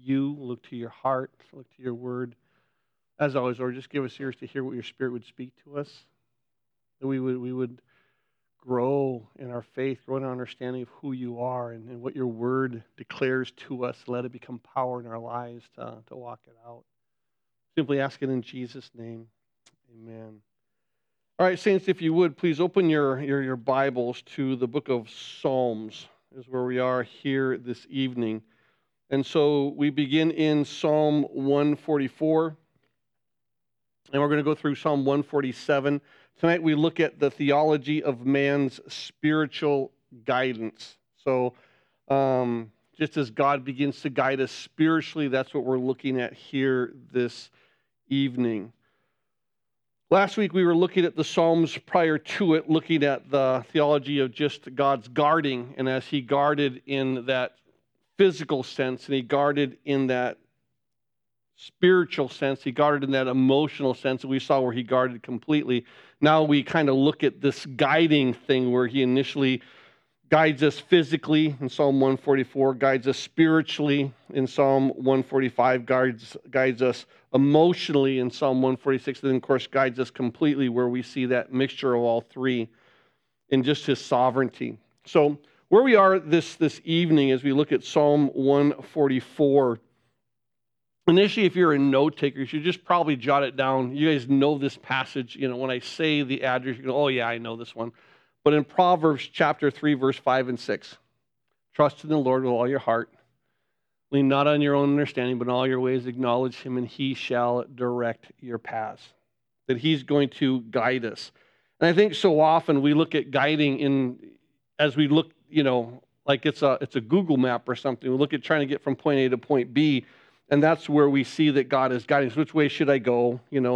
you, look to your heart, look to your word. As always, Lord, just give us ears to hear what your Spirit would speak to us, that we would grow in our faith, grow in our understanding of who you are and what your word declares to us. Let it become power in our lives to walk it out. Simply ask it in Jesus' name. Amen. All right, saints, if you would, please open your Bibles to the book of Psalms, is where we are here this evening. And so we begin in Psalm 144, and we're going to go through Psalm 147. Tonight we look at the theology of man's spiritual guidance. So just as God begins to guide us spiritually, that's what we're looking at here this evening. Last week we were looking at the Psalms prior to it, looking at the theology of just God's guarding, and as he guarded in that physical sense, and he guarded in that spiritual sense, he guarded in that emotional sense, and we saw where he guarded completely. Now we kind of look at this guiding thing where he initially guides us physically in Psalm 144, guides us spiritually in Psalm 145, guides us emotionally in Psalm 146, and then of course guides us completely where we see that mixture of all three in just his sovereignty. So where we are this evening as we look at Psalm 144, initially if you're a note taker, you should just probably jot it down. You guys know this passage. You know, when I say the address, you go, oh yeah, I know this one. But in Proverbs chapter 3, verse 5 and 6, trust in the Lord with all your heart. Lean not on your own understanding, but in all your ways acknowledge him, and he shall direct your paths. That he's going to guide us. And I think so often we look at guiding as we look, like it's a Google map or something. We look at trying to get from point A to point B, and that's where we see that God is guiding us. Which way should I go?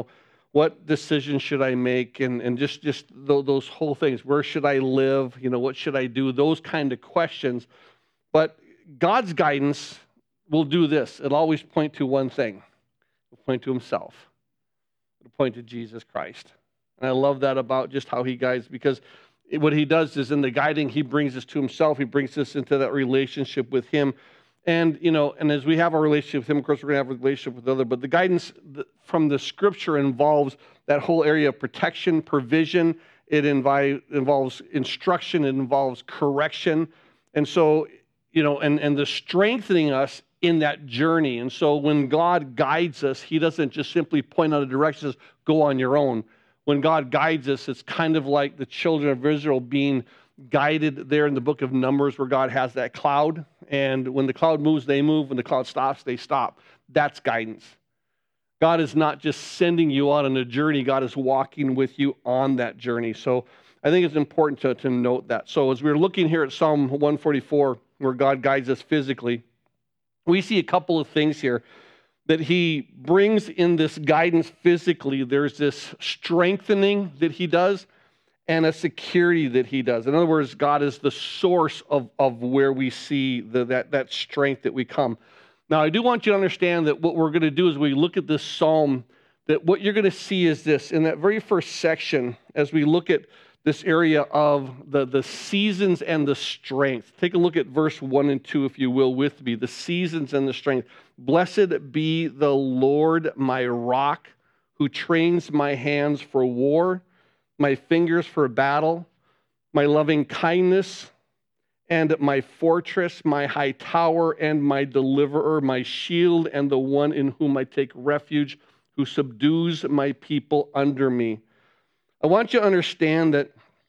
What decision should I make? And just those whole things. Where should I live? What should I do? Those kind of questions. But God's guidance will do this. It'll always point to one thing. It'll point to himself. It'll point to Jesus Christ. And I love that about just how he guides, because what he does is in the guiding, he brings us to himself. He brings us into that relationship with him. And, and as we have our relationship with him, of course, we're going to have a relationship with others. But the guidance from the scripture involves that whole area of protection, provision. It involves instruction. It involves correction. And so, and the strengthening us in that journey. And so when God guides us, he doesn't just simply point out a direction and says, go on your own. When God guides us, it's kind of like the children of Israel being guided there in the book of Numbers, where God has that cloud, and when the cloud moves, they move. When the cloud stops, they stop. That's guidance. God is not just sending you out on a journey. God is walking with you on that journey. So I think it's important to note that. So as we're looking here at Psalm 144, where God guides us physically, we see a couple of things here that he brings in this guidance physically. There's this strengthening that he does, and a security that he does. In other words, God is the source of where we see that strength that we come. Now, I do want you to understand that what we're going to do as we look at this psalm, that what you're going to see is this. In that very first section, as we look at this area of the seasons and the strength, take a look at verse 1 and 2, if you will, with me. The seasons and the strength. Blessed be the Lord, my rock, who trains my hands for war, my fingers for battle, my loving kindness, and my fortress, my high tower, and my deliverer, my shield, and the one in whom I take refuge, who subdues my people under me. I want you to understand that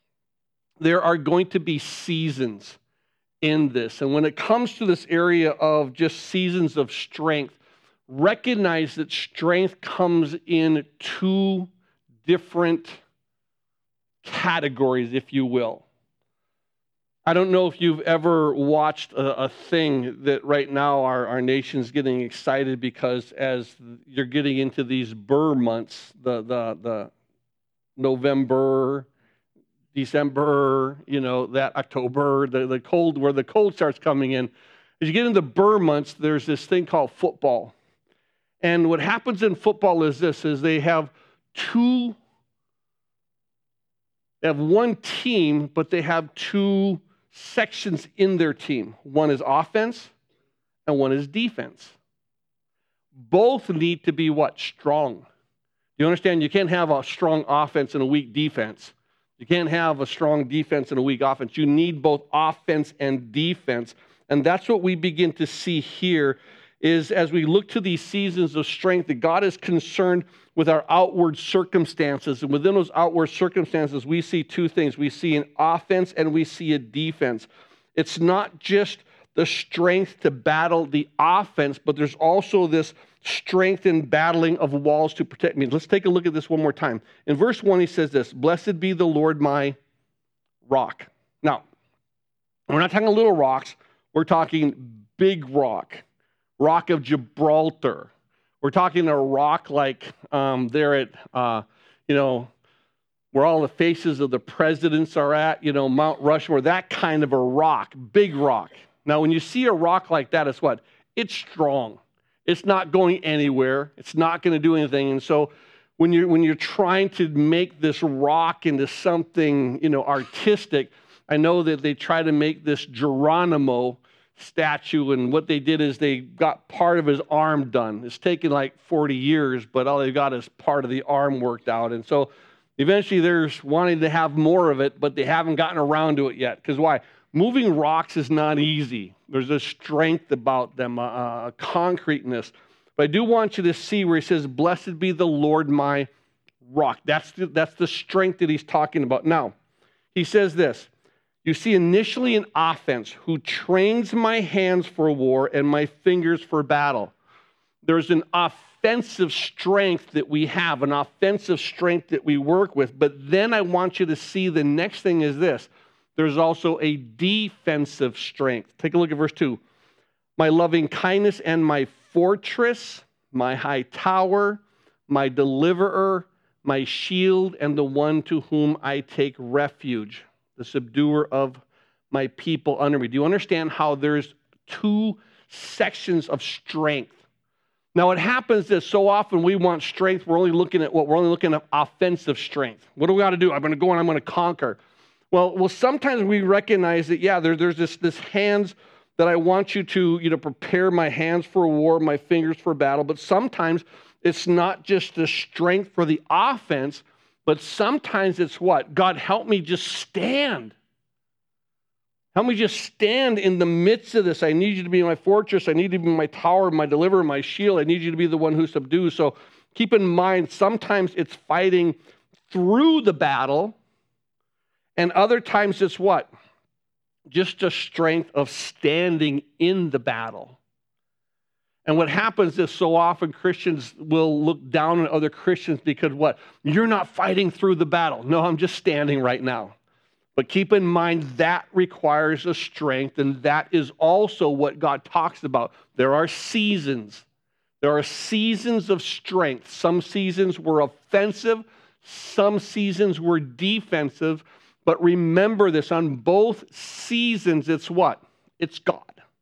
there are going to be seasons in this. And when it comes to this area of just seasons of strength, recognize that strength comes in two different categories, if you will. I don't know if you've ever watched a thing that right now our nation's getting excited because as you're getting into these Burr months, the November, December, that October, the cold, where the cold starts coming in. As you get into Burr months, there's this thing called football. And what happens in football is this, is they have one team, but they have two sections in their team. One is offense and one is defense. both need to be what? Strong. You understand? You can't have a strong offense and a weak defense. You can't have a strong defense and a weak offense. You need both offense and defense. And that's what we begin to see here is as we look to these seasons of strength, that God is concerned with our outward circumstances. And within those outward circumstances, we see two things. We see an offense and we see a defense. It's not just the strength to battle the offense, but there's also this strength in battling of walls to protect me. Let's take a look at this one more time. In verse 1, he says this, "Blessed be the Lord my rock." Now, we're not talking little rocks. We're talking big rock, rock of Gibraltar. We're talking a rock like there at, where all the faces of the presidents are at, Mount Rushmore, that kind of a rock, big rock. Now, when you see a rock like that, it's what? It's strong. It's not going anywhere. It's not going to do anything. And so when you're trying to make this rock into something, artistic, I know that they try to make this Geronimo statue, and what they did is they got part of his arm done. It's taken like 40 years, but all they got is part of the arm worked out. And so eventually they're wanting to have more of it, but they haven't gotten around to it yet. Because why? Moving rocks is not easy. There's a strength about them, a concreteness. But I do want you to see where he says, "Blessed be the Lord my rock." That's the strength that he's talking about. Now, he says this. You see initially an offense, "who trains my hands for war and my fingers for battle." There's an offensive strength that we have, an offensive strength that we work with. But then I want you to see the next thing is this. There's also a defensive strength. Take a look at verse 2. "My loving kindness and my fortress, my high tower, my deliverer, my shield, and the one to whom I take refuge, the subduer of my people under me." Do you understand how there's two sections of strength? Now, it happens that so often we want strength. We're only looking at offensive strength. What do we got to do? I'm going to go and I'm going to conquer. Well, sometimes we recognize that, there's this hands that I want you to, prepare my hands for war, my fingers for battle. But sometimes it's not just the strength for the offense, but sometimes it's what? God, help me just stand. Help me just stand in the midst of this. I need you to be my fortress. I need you to be my tower, my deliverer, my shield. I need you to be the one who subdues. So keep in mind, sometimes it's fighting through the battle. And other times it's what? Just a strength of standing in the battle. And what happens is so often Christians will look down on other Christians because what? You're not fighting through the battle. No, I'm just standing right now. But keep in mind that requires a strength, and that is also what God talks about. There are seasons. There are seasons of strength. Some seasons were offensive. Some seasons were defensive. But remember this, on both seasons, it's what? It's God.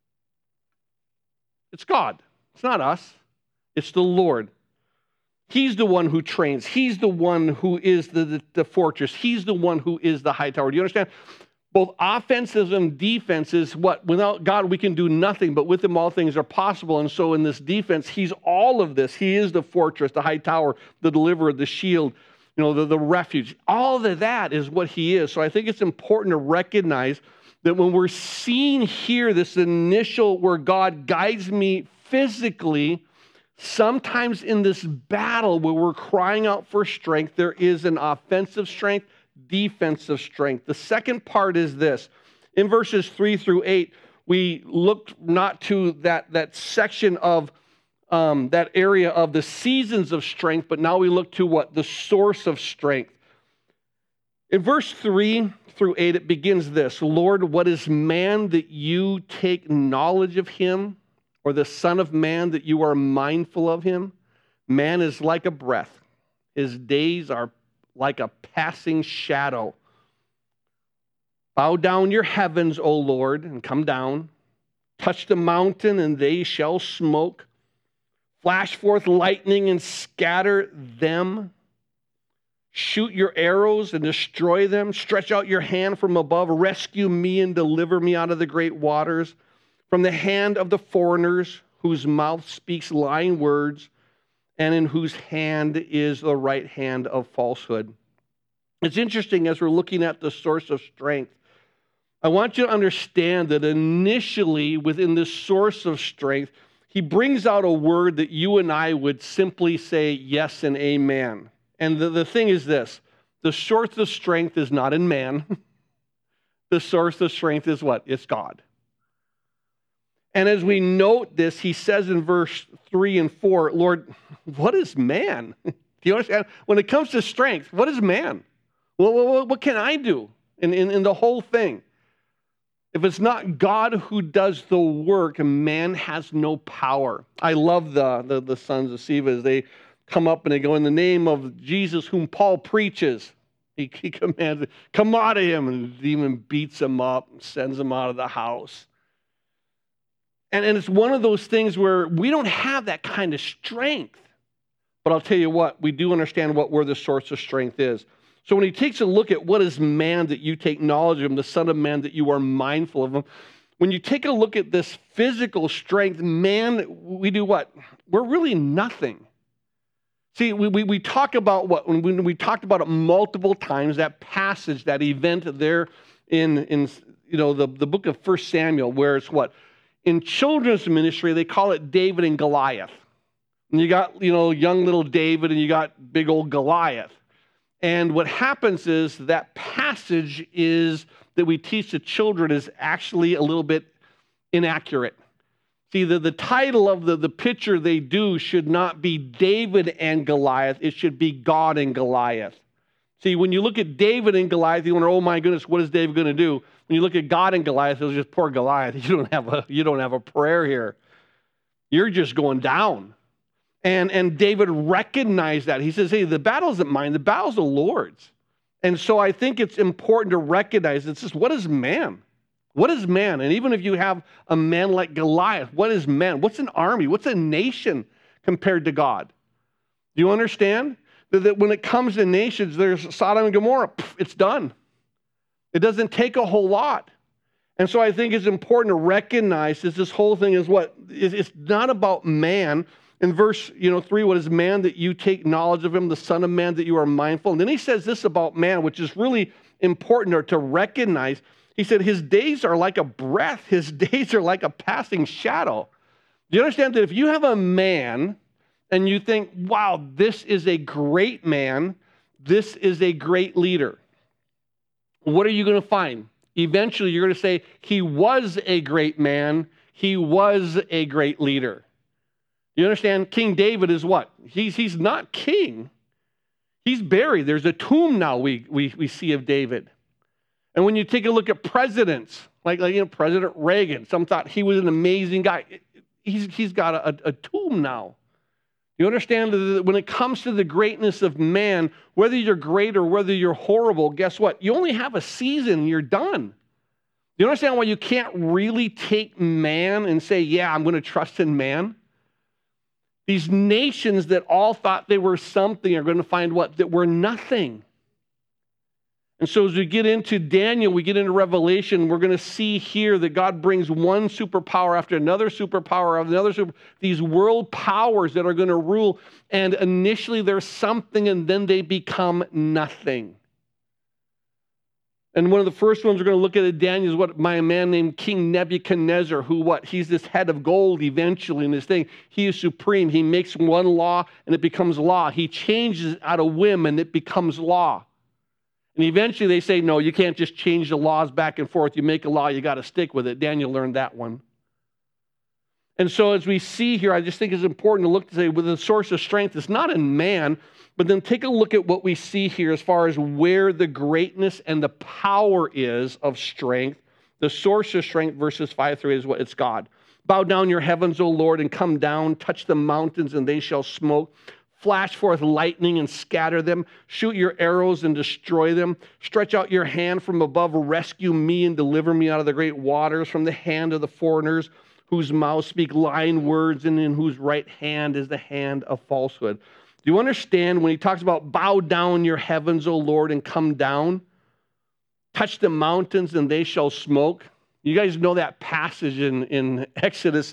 It's God. It's not us. It's the Lord. He's the one who trains. He's the one who is the fortress. He's the one who is the high tower. Do you understand? Both offensive and defenses, what? Without God, we can do nothing, but with him all things are possible. And so in this defense, he's all of this. He is the fortress, the high tower, the deliverer, the shield, the refuge. All of that is what he is. So I think it's important to recognize that when we're seeing here this initial where God guides me physically, sometimes in this battle where we're crying out for strength, there is an offensive strength, defensive strength. The second part is this. In verses 3 through 8, we looked not to that section of that area of the seasons of strength, but now we look to what? The source of strength. In verse 3 through 8, it begins this: "Lord, what is man that you take knowledge of him, or the son of man that you are mindful of him? Man is like a breath. His days are like a passing shadow. Bow down your heavens, O Lord, and come down. Touch the mountain, and they shall smoke. Flash forth lightning and scatter them. Shoot your arrows and destroy them. Stretch out your hand from above. Rescue me and deliver me out of the great waters, from the hand of the foreigners whose mouth speaks lying words, and in whose hand is the right hand of falsehood. It's interesting as we're looking at the source of strength. I want you to understand that initially within this source of strength, he brings out a word that you and I would simply say yes and amen. And the thing is this, the source of strength is not in man. The source of strength is what? It's God. And as we note this, he says in verse 3 and 4, Lord, what is man? Do you understand? When it comes to strength, what is man? Well, what can I do in the whole thing? If it's not God who does the work, man has no power. I love the sons of Sceva as they come up and they go, in the name of Jesus whom Paul preaches. He commands, come out of him, and the demon beats him up and sends him out of the house. And it's one of those things where we don't have that kind of strength. But I'll tell you what, we do understand where the source of strength is. So when he takes a look at what is man that you take knowledge of him, the Son of Man that you are mindful of him, when you take a look at this physical strength, man, we do what? We're really nothing. See, we talk about what? When we talked about it multiple times, that passage, that event there in the book of 1 Samuel, where it's what? In children's ministry, they call it David and Goliath. And you got, young little David and you got big old Goliath. And what happens is that passage is that we teach the children is actually a little bit inaccurate. See, the title of the picture they do should not be David and Goliath. It should be God and Goliath. See, when you look at David and Goliath, you wonder, oh my goodness, what is David going to do? When you look at God and Goliath, it was just poor Goliath. You don't have a prayer here. You're just going down. And David recognized that. He says, hey, the battle isn't mine, the battle's the Lord's. And so I think it's important to recognize it's just, what is man? What is man? And even if you have a man like Goliath, what is man? What's an army? What's a nation compared to God? Do you understand? That when it comes to nations, there's Sodom and Gomorrah. It's done. It doesn't take a whole lot. And so I think it's important to recognize that this whole thing is what? It's not about man. In verse 3, what is man that you take knowledge of him, the Son of Man that you are mindful? And then he says this about man, which is really important to recognize. He said, his days are like a breath. His days are like a passing shadow. Do you understand that if you have a man and you think, wow, this is a great man, this is a great leader, what are you going to find? Eventually, you're going to say, he was a great man, he was a great leader. You understand? King David is what? He's not king. He's buried. There's a tomb now we see of David. And when you take a look at presidents, like President Reagan, some thought he was an amazing guy. He's got a tomb now. You understand that when it comes to the greatness of man, whether you're great or whether you're horrible, guess what? You only have a season and you're done. You understand why you can't really take man and say, yeah, I'm going to trust in man? These nations that all thought they were something are going to find what? That we're nothing. And so as we get into Daniel, we get into Revelation, we're going to see here that God brings one superpower after another superpower, these world powers that are going to rule. And initially there's something and then they become nothing. And one of the first ones we're going to look at in Daniel is what by a man named King Nebuchadnezzar, who what? He's this head of gold eventually in this thing. He is supreme. He makes one law and it becomes law. He changes it out of whim and it becomes law. And eventually they say, no, you can't just change the laws back and forth. You make a law, you got to stick with it. Daniel learned that one. And so as we see here, I just think it's important to look to say, with the source of strength, it's not in man, but then take a look at what we see here as far as where the greatness and the power is of strength. The source of strength, verses 5 through 8, is what? It's God. Bow down your heavens, O Lord, and come down. Touch the mountains, and they shall smoke. Flash forth lightning and scatter them. Shoot your arrows and destroy them. Stretch out your hand from above. Rescue me and deliver me out of the great waters, from the hand of the foreigners whose mouths speak lying words and in whose right hand is the hand of falsehood. Do you understand when he talks about bow down your heavens, O Lord, and come down? Touch the mountains and they shall smoke. You guys know that passage in Exodus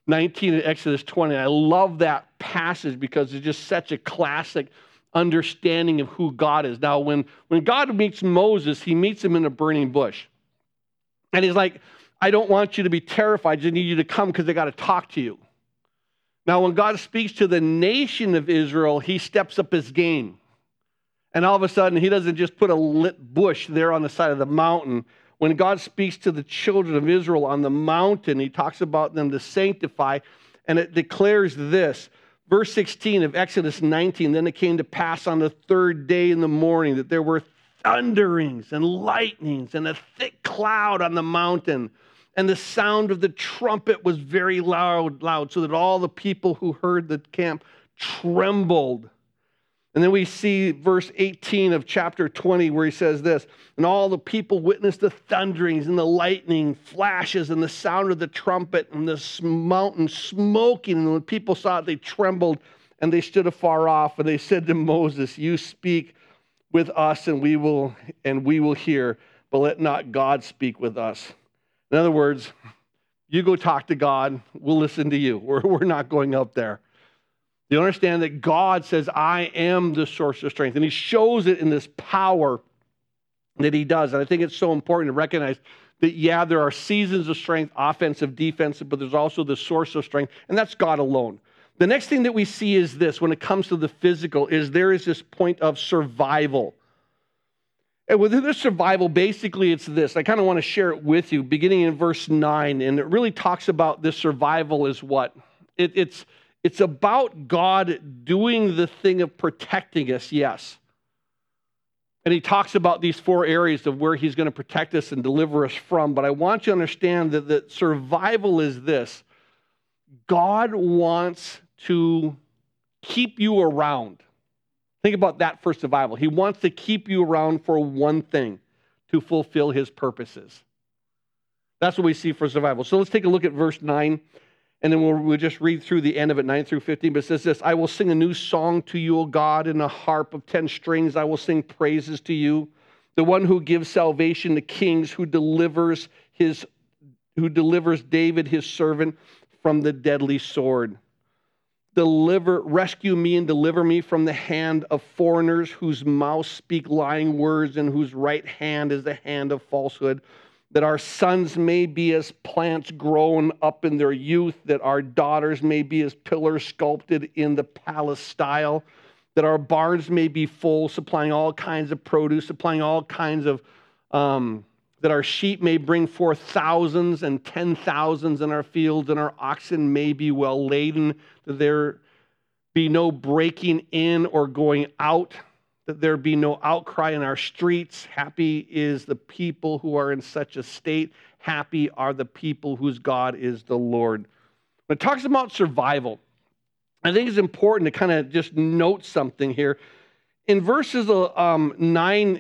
19 and Exodus 20. I love that passage because it's just such a classic understanding of who God is. Now, when God meets Moses, he meets him in a burning bush. And he's like, I don't want you to be terrified. I just need you to come because they got to talk to you. Now, when God speaks to the nation of Israel, he steps up his game. And all of a sudden, he doesn't just put a lit bush there on the side of the mountain. When God speaks to the children of Israel on the mountain, he talks about them to sanctify, and it declares this. Verse 16 of Exodus 19, then it came to pass on the third day in the morning that there were thunderings and lightnings and a thick cloud on the mountain, and the sound of the trumpet was very loud, so that all the people who heard the camp trembled. And then we see verse 18 of chapter 20 where he says this, and all the people witnessed the thunderings and the lightning flashes and the sound of the trumpet and the mountain smoking. And when people saw it, they trembled and they stood afar off. And they said to Moses, you speak with us and we will hear, but let not God speak with us. In other words, you go talk to God, we'll listen to you. We're not going up there. You understand that God says, I am the source of strength. And he shows it in this power that he does. And I think it's so important to recognize that, yeah, there are seasons of strength, offensive, defensive, but there's also the source of strength, and that's God alone. The next thing that we see is this, when it comes to the physical, is there is this point of survival. And within this survival, basically it's this. I kind of want to share it with you, beginning in verse 9, and it really talks about this survival is what? It's about God doing the thing of protecting us, yes. And he talks about these four areas of where he's going to protect us and deliver us from. But I want you to understand that survival is this. God wants to keep you around. Think about that for survival. He wants to keep you around for one thing, to fulfill his purposes. That's what we see for survival. So let's take a look at verse 9. And then we'll just read through the end of it, 9 through 15. But it says this, I will sing a new song to you, O God, in a harp of 10 strings. I will sing praises to you, the one who gives salvation to kings, who delivers David, his servant, from the deadly sword. Rescue me and deliver me from the hand of foreigners, whose mouths speak lying words and whose right hand is the hand of falsehood. That our sons may be as plants grown up in their youth, that our daughters may be as pillars sculpted in the palace style, that our barns may be full, supplying all kinds of produce, supplying all kinds of, that our sheep may bring forth thousands and 10,000s in our fields, and our oxen may be well laden, that there be no breaking in or going out, that there be no outcry in our streets. Happy is the people who are in such a state. Happy are the people whose God is the Lord. When it talks about survival, I think it's important to kind of just note something here. In verses 9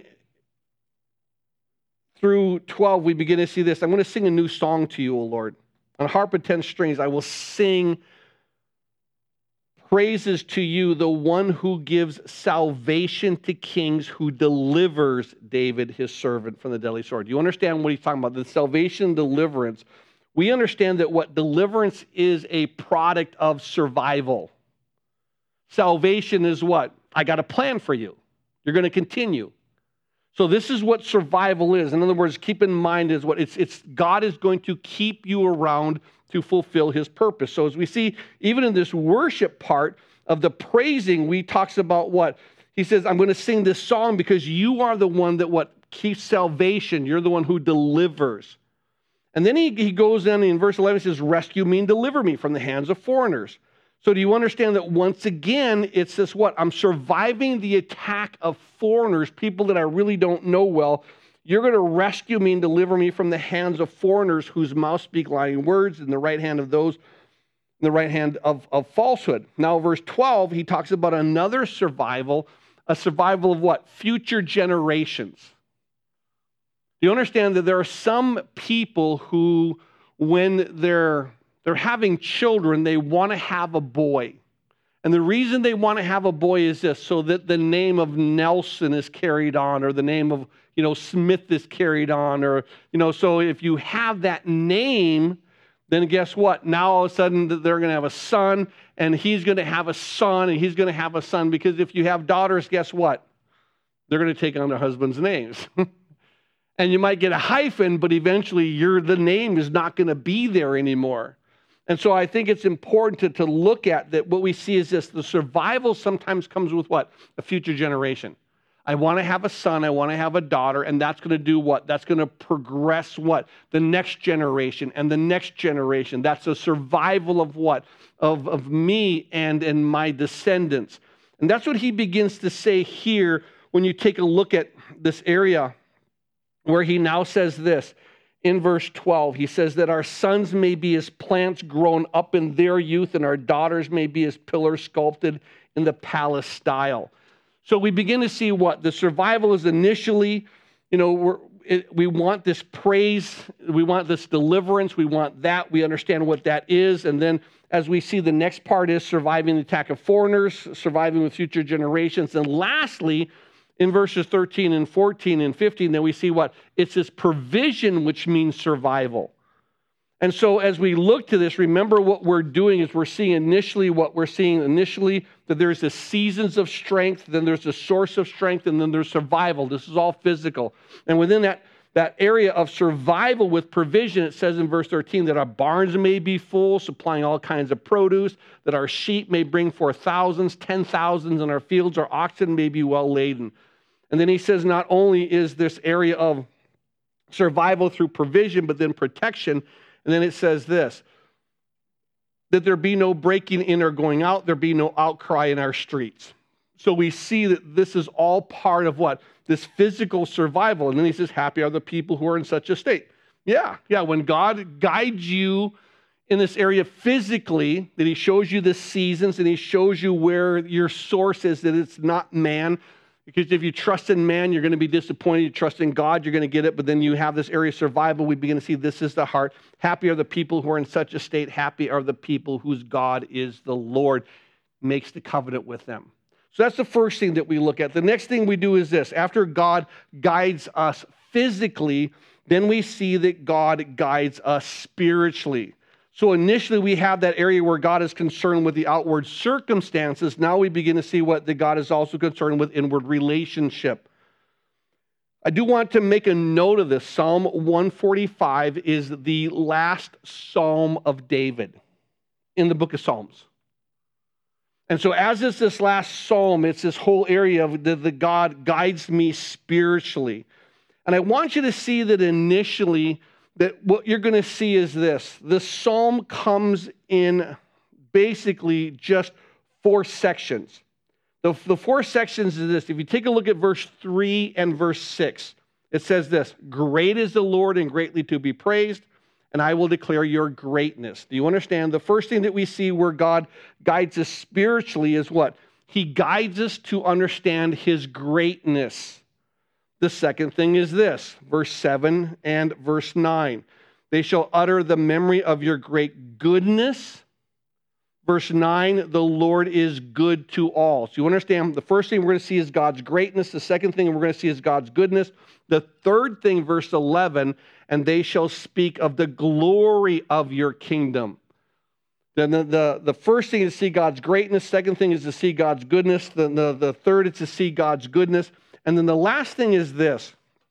through 12, we begin to see this. I'm going to sing a new song to you, O Lord. On a harp of 10 strings, I will sing praises to you, the one who gives salvation to kings, who delivers David, his servant, from the deadly sword. Do you understand what he's talking about? The salvation, deliverance. We understand that what deliverance is a product of survival. Salvation is what? I got a plan for you. You're going to continue. So this is what survival is. In other words, keep in mind is what it's God is going to keep you around to fulfill his purpose. So as we see, even in this worship part of the praising, we talks about what? He says, I'm going to sing this song because you are the one that what? Keeps salvation. You're the one who delivers. And then he goes in verse 11, he says, rescue me and deliver me from the hands of foreigners. So do you understand that once again, it's this what? I'm surviving the attack of foreigners, people that I really don't know well. You're going to rescue me and deliver me from the hands of foreigners whose mouths speak lying words, in the right hand of those, in the right hand of falsehood. Now, verse 12, he talks about another survival, a survival of what? Future generations. Do you understand that there are some people who, when they're having children, they want to have a boy. And the reason they want to have a boy is this, so that the name of Nelson is carried on, or the name of, Smith is carried on, or, so if you have that name, then guess what? Now all of a sudden they're going to have a son, and he's going to have a son, and he's going to have a son. Because if you have daughters, guess what? They're going to take on their husband's names. And you might get a hyphen, but eventually the name is not going to be there anymore. And so I think it's important to look at that. What we see is this: the survival sometimes comes with what? A future generation. I want to have a son, I want to have a daughter, and that's going to do what? That's going to progress what? The next generation and the next generation. That's a survival of what? Of me and my descendants. And that's what he begins to say here when you take a look at this area where he now says this. In verse 12, he says that our sons may be as plants grown up in their youth, and our daughters may be as pillars sculpted in the palace style. So we begin to see what? The survival is initially, we want this praise, we want this deliverance, we want that, we understand what that is. And then as we see, the next part is surviving the attack of foreigners, surviving with future generations. And lastly, in verses 13 and 14 and 15, then we see what? It's this provision, which means survival. And so as we look to this, remember what we're doing is we're seeing initially that there's the seasons of strength, then there's the source of strength, and then there's survival. This is all physical. And within that area of survival with provision, it says in verse 13 that our barns may be full, supplying all kinds of produce, that our sheep may bring forth thousands, 10,000s, and our fields, our oxen may be well laden. And then he says not only is this area of survival through provision, but then protection. And then it says this, that there be no breaking in or going out, there be no outcry in our streets. So we see that this is all part of what? This physical survival. And then he says, happy are the people who are in such a state. Yeah, when God guides you in this area physically, that he shows you the seasons and he shows you where your source is, that it's not man. Because if you trust in man, you're going to be disappointed. You trust in God, you're going to get it. But then you have this area of survival. We begin to see this is the heart. Happy are the people who are in such a state. Happy are the people whose God is the Lord, makes the covenant with them. So that's the first thing that we look at. The next thing we do is this. After God guides us physically, then we see that God guides us spiritually. So initially we have that area where God is concerned with the outward circumstances. Now we begin to see what that God is also concerned with inward relationship. I do want to make a note of this. Psalm 145 is the last psalm of David in the book of Psalms. And so as is this last psalm, it's this whole area of the God guides me spiritually. And I want you to see that initially that what you're going to see is this. The psalm comes in basically just 4 sections. The 4 sections is this. If you take a look at verse 3 and verse 6, it says this: great is the Lord and greatly to be praised, and I will declare your greatness. Do you understand? The first thing that we see where God guides us spiritually is what? He guides us to understand his greatness. The second thing is this, verse 7 and verse 9. They shall utter the memory of your great goodness. Verse 9, the Lord is good to all. So you understand, the first thing we're going to see is God's greatness. The second thing we're going to see is God's goodness. The third thing, verse 11, and they shall speak of the glory of your kingdom. Then the first thing is to see God's greatness. Second thing is to see God's goodness. The third is to see God's goodness. And then the last thing is this,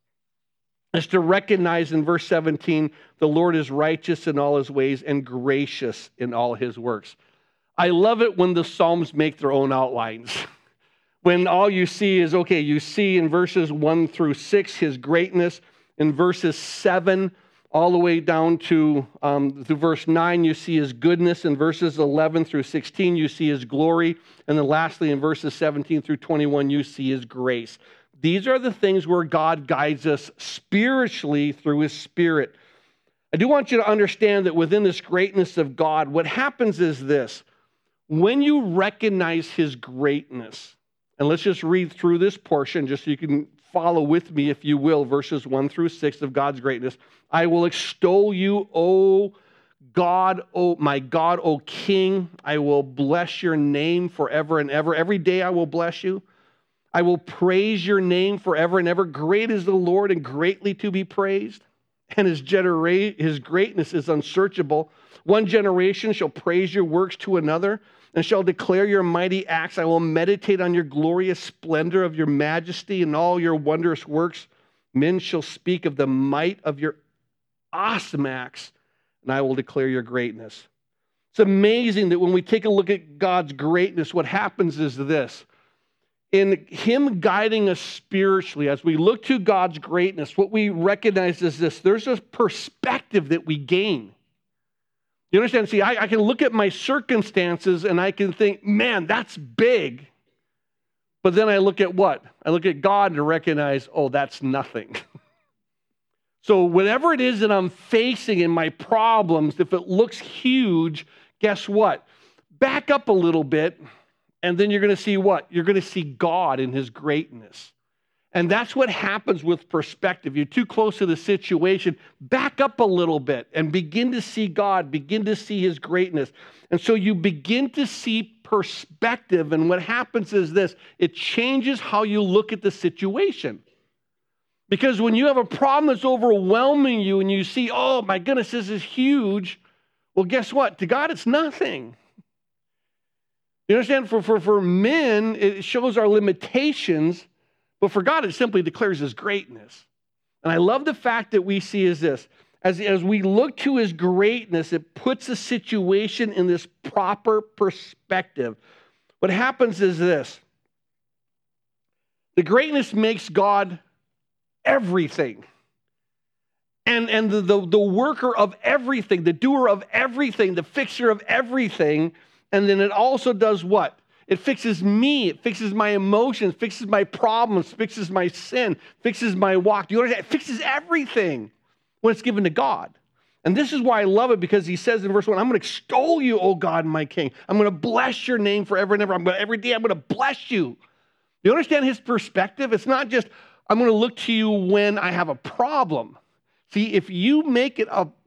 is to recognize in verse 17, the Lord is righteous in all his ways and gracious in all his works. I love it when the Psalms make their own outlines. When all you see is, okay, you see in verses 1 through 6 his greatness. In verses 7 all the way down to verse 9, you see his goodness. In verses 11 through 16, you see his glory. And then lastly, in verses 17 through 21, you see his grace. These are the things where God guides us spiritually through his Spirit. I do want you to understand that within this greatness of God, what happens is this. When you recognize his greatness, and let's just read through this portion just so you can follow with me, if you will, verses 1 through 6 of God's greatness. I will extol you, O God, O my God, O King. I will bless your name forever and ever. Every day I will bless you. I will praise your name forever and ever. Great is the Lord and greatly to be praised. and his greatness is unsearchable. One generation shall praise your works to another, and shall declare your mighty acts. I will meditate on your glorious splendor of your majesty and all your wondrous works. Men shall speak of the might of your awesome acts, and I will declare your greatness. It's amazing that when we take a look at God's greatness, what happens is this. In him guiding us spiritually, as we look to God's greatness, what we recognize is this. There's a perspective that we gain. You understand? See, I can look at my circumstances and I can think, man, that's big. But then I look at what? I look at God and recognize, oh, that's nothing. So whatever it is that I'm facing in my problems, if it looks huge, guess what? Back up a little bit, and then you're going to see what? You're going to see God in his greatness. And that's what happens with perspective. You're too close to the situation. Back up a little bit and begin to see God, begin to see his greatness. And so you begin to see perspective. And what happens is this. It changes how you look at the situation. Because when you have a problem that's overwhelming you and you see, oh my goodness, this is huge. Well, guess what? To God, it's nothing. You understand? For men, it shows our limitations. But for God, it simply declares his greatness. And I love the fact that we see is this. As we look to his greatness, it puts the situation in this proper perspective. What happens is this. The greatness makes God everything. And the worker of everything, the doer of everything, the fixer of everything. And then it also does what? It fixes me. It fixes my emotions, fixes my problems, fixes my sin, fixes my walk. Do you understand? It fixes everything when it's given to God. And this is why I love it, because he says in verse 1, I'm going to extol you, O God, my King. I'm going to bless your name forever and ever. Every day I'm going to bless you. You understand his perspective? It's not just, I'm going to look to you when I have a problem. See, if you make it a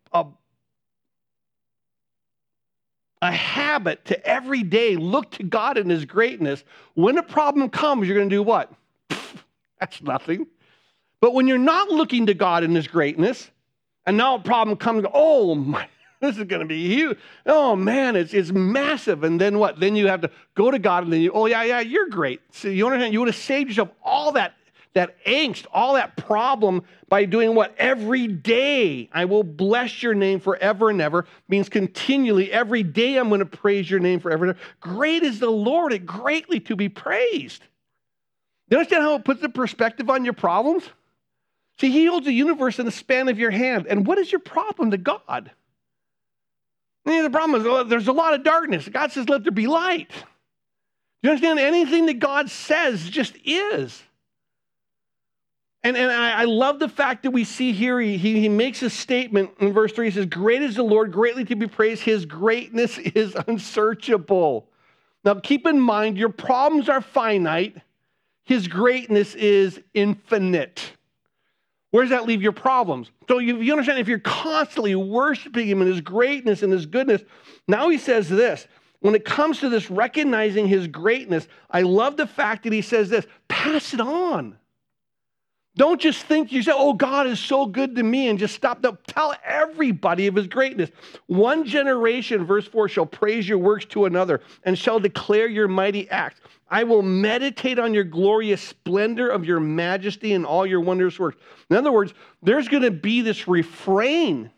habit to every day look to God in his greatness, when a problem comes, you're going to do what? That's nothing. But when you're not looking to God in his greatness, and now a problem comes, oh my, this is going to be huge. Oh man, it's massive. And then what? Then you have to go to God and then oh yeah, you're great. So you understand, you would have saved yourself all that angst, all that problem by doing what? Every day I will bless your name forever and ever. Means continually, every day I'm going to praise your name forever and ever. Great is the Lord, and greatly to be praised. You understand how it puts the perspective on your problems? See, he holds the universe in the span of your hand. And what is your problem to God? The problem is there's a lot of darkness. God says, let there be light. You understand? Anything that God says just is. And I love the fact that we see here, he makes a statement in verse 3. He says, great is the Lord, greatly to be praised. His greatness is unsearchable. Now keep in mind, your problems are finite. His greatness is infinite. Where does that leave your problems? So you understand, if you're constantly worshiping him in his greatness and his goodness, now he says this. When it comes to this recognizing his greatness, I love the fact that he says this, pass it on. Don't just think you say, oh, God is so good to me, and just stop. No, tell everybody of his greatness. One generation, verse 4, shall praise your works to another and shall declare your mighty acts. I will meditate on your glorious splendor of your majesty and all your wondrous works. In other words, there's going to be this refrain.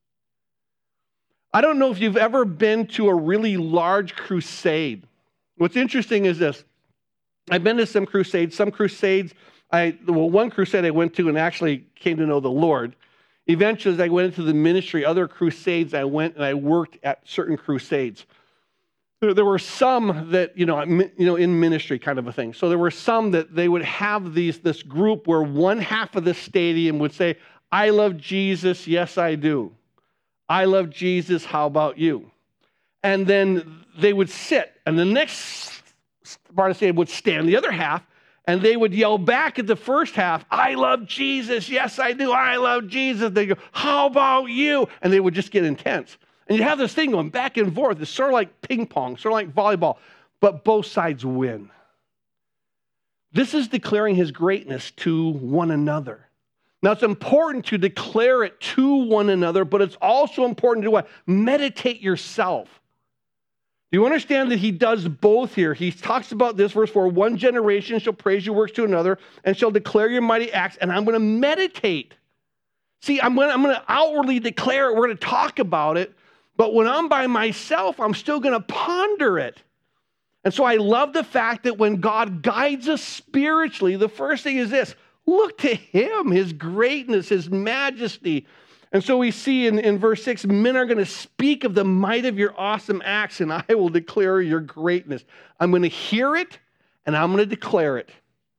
I don't know if you've ever been to a really large crusade. What's interesting is this. I've been to some crusades. One crusade I went to and actually came to know the Lord. Eventually, as I went into the ministry, other crusades, I went and I worked at certain crusades. There were some that, in ministry kind of a thing. So there were some that they would have this group where one half of the stadium would say, I love Jesus, yes, I do. I love Jesus, how about you? And then they would sit, and the next part of the stadium would stand the other half, and they would yell back at the first half, I love Jesus, yes, I do, I love Jesus. They go, how about you? And they would just get intense. And you have this thing going back and forth. It's sort of like ping pong, sort of like volleyball, but both sides win. This is declaring his greatness to one another. Now, it's important to declare it to one another, but it's also important to what? Meditate yourself. Do you understand that he does both here? He talks about this, verse 4, one generation shall praise your works to another and shall declare your mighty acts, and I'm going to meditate. See, I'm going to outwardly declare it. We're going to talk about it, but when I'm by myself, I'm still going to ponder it. And so I love the fact that when God guides us spiritually, the first thing is this: look to him, his greatness, his majesty. And so we see in verse 6, men are going to speak of the might of your awesome acts, and I will declare your greatness. I'm going to hear it, and I'm going to declare it.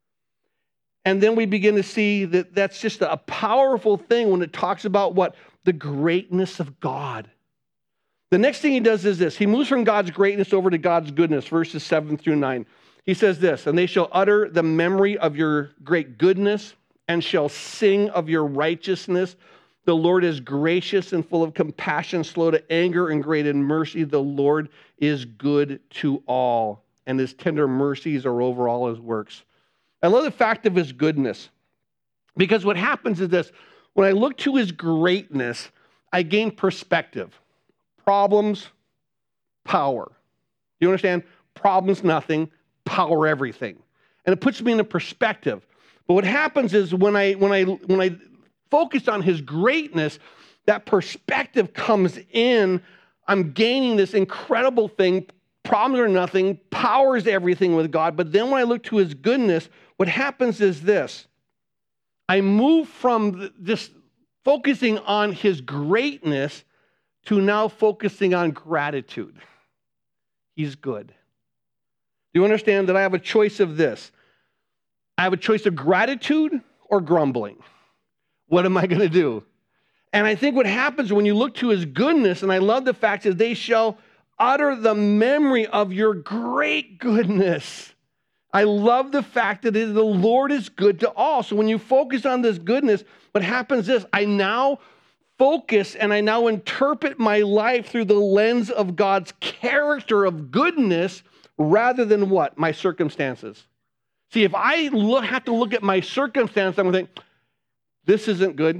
And then we begin to see that that's just a powerful thing when it talks about what? The greatness of God. The next thing he does is this. He moves from God's greatness over to God's goodness, verses 7 through 9. He says this, and they shall utter the memory of your great goodness and shall sing of your righteousness. The Lord is gracious and full of compassion, slow to anger and great in mercy. The Lord is good to all, and his tender mercies are over all his works. I love the fact of his goodness, because what happens is this: when I look to his greatness, I gain perspective. Problems, power. You understand? Problems, nothing. Power, everything. And it puts me in a perspective. But what happens is when I focus on his greatness, that perspective comes in. I'm gaining this incredible thing. Problems are nothing. Power is everything with God. But then when I look to his goodness, what happens is this: I move from just focusing on his greatness to now focusing on gratitude. He's good. Do you understand that I have a choice of this? I have a choice of gratitude or grumbling. What am I going to do? And I think what happens when you look to his goodness, and I love the fact that they shall utter the memory of your great goodness. I love the fact that the Lord is good to all. So when you focus on this goodness, what happens is I now focus and I now interpret my life through the lens of God's character of goodness rather than what? My circumstances. See, if I have to look at my circumstance, I'm going to think, this isn't good,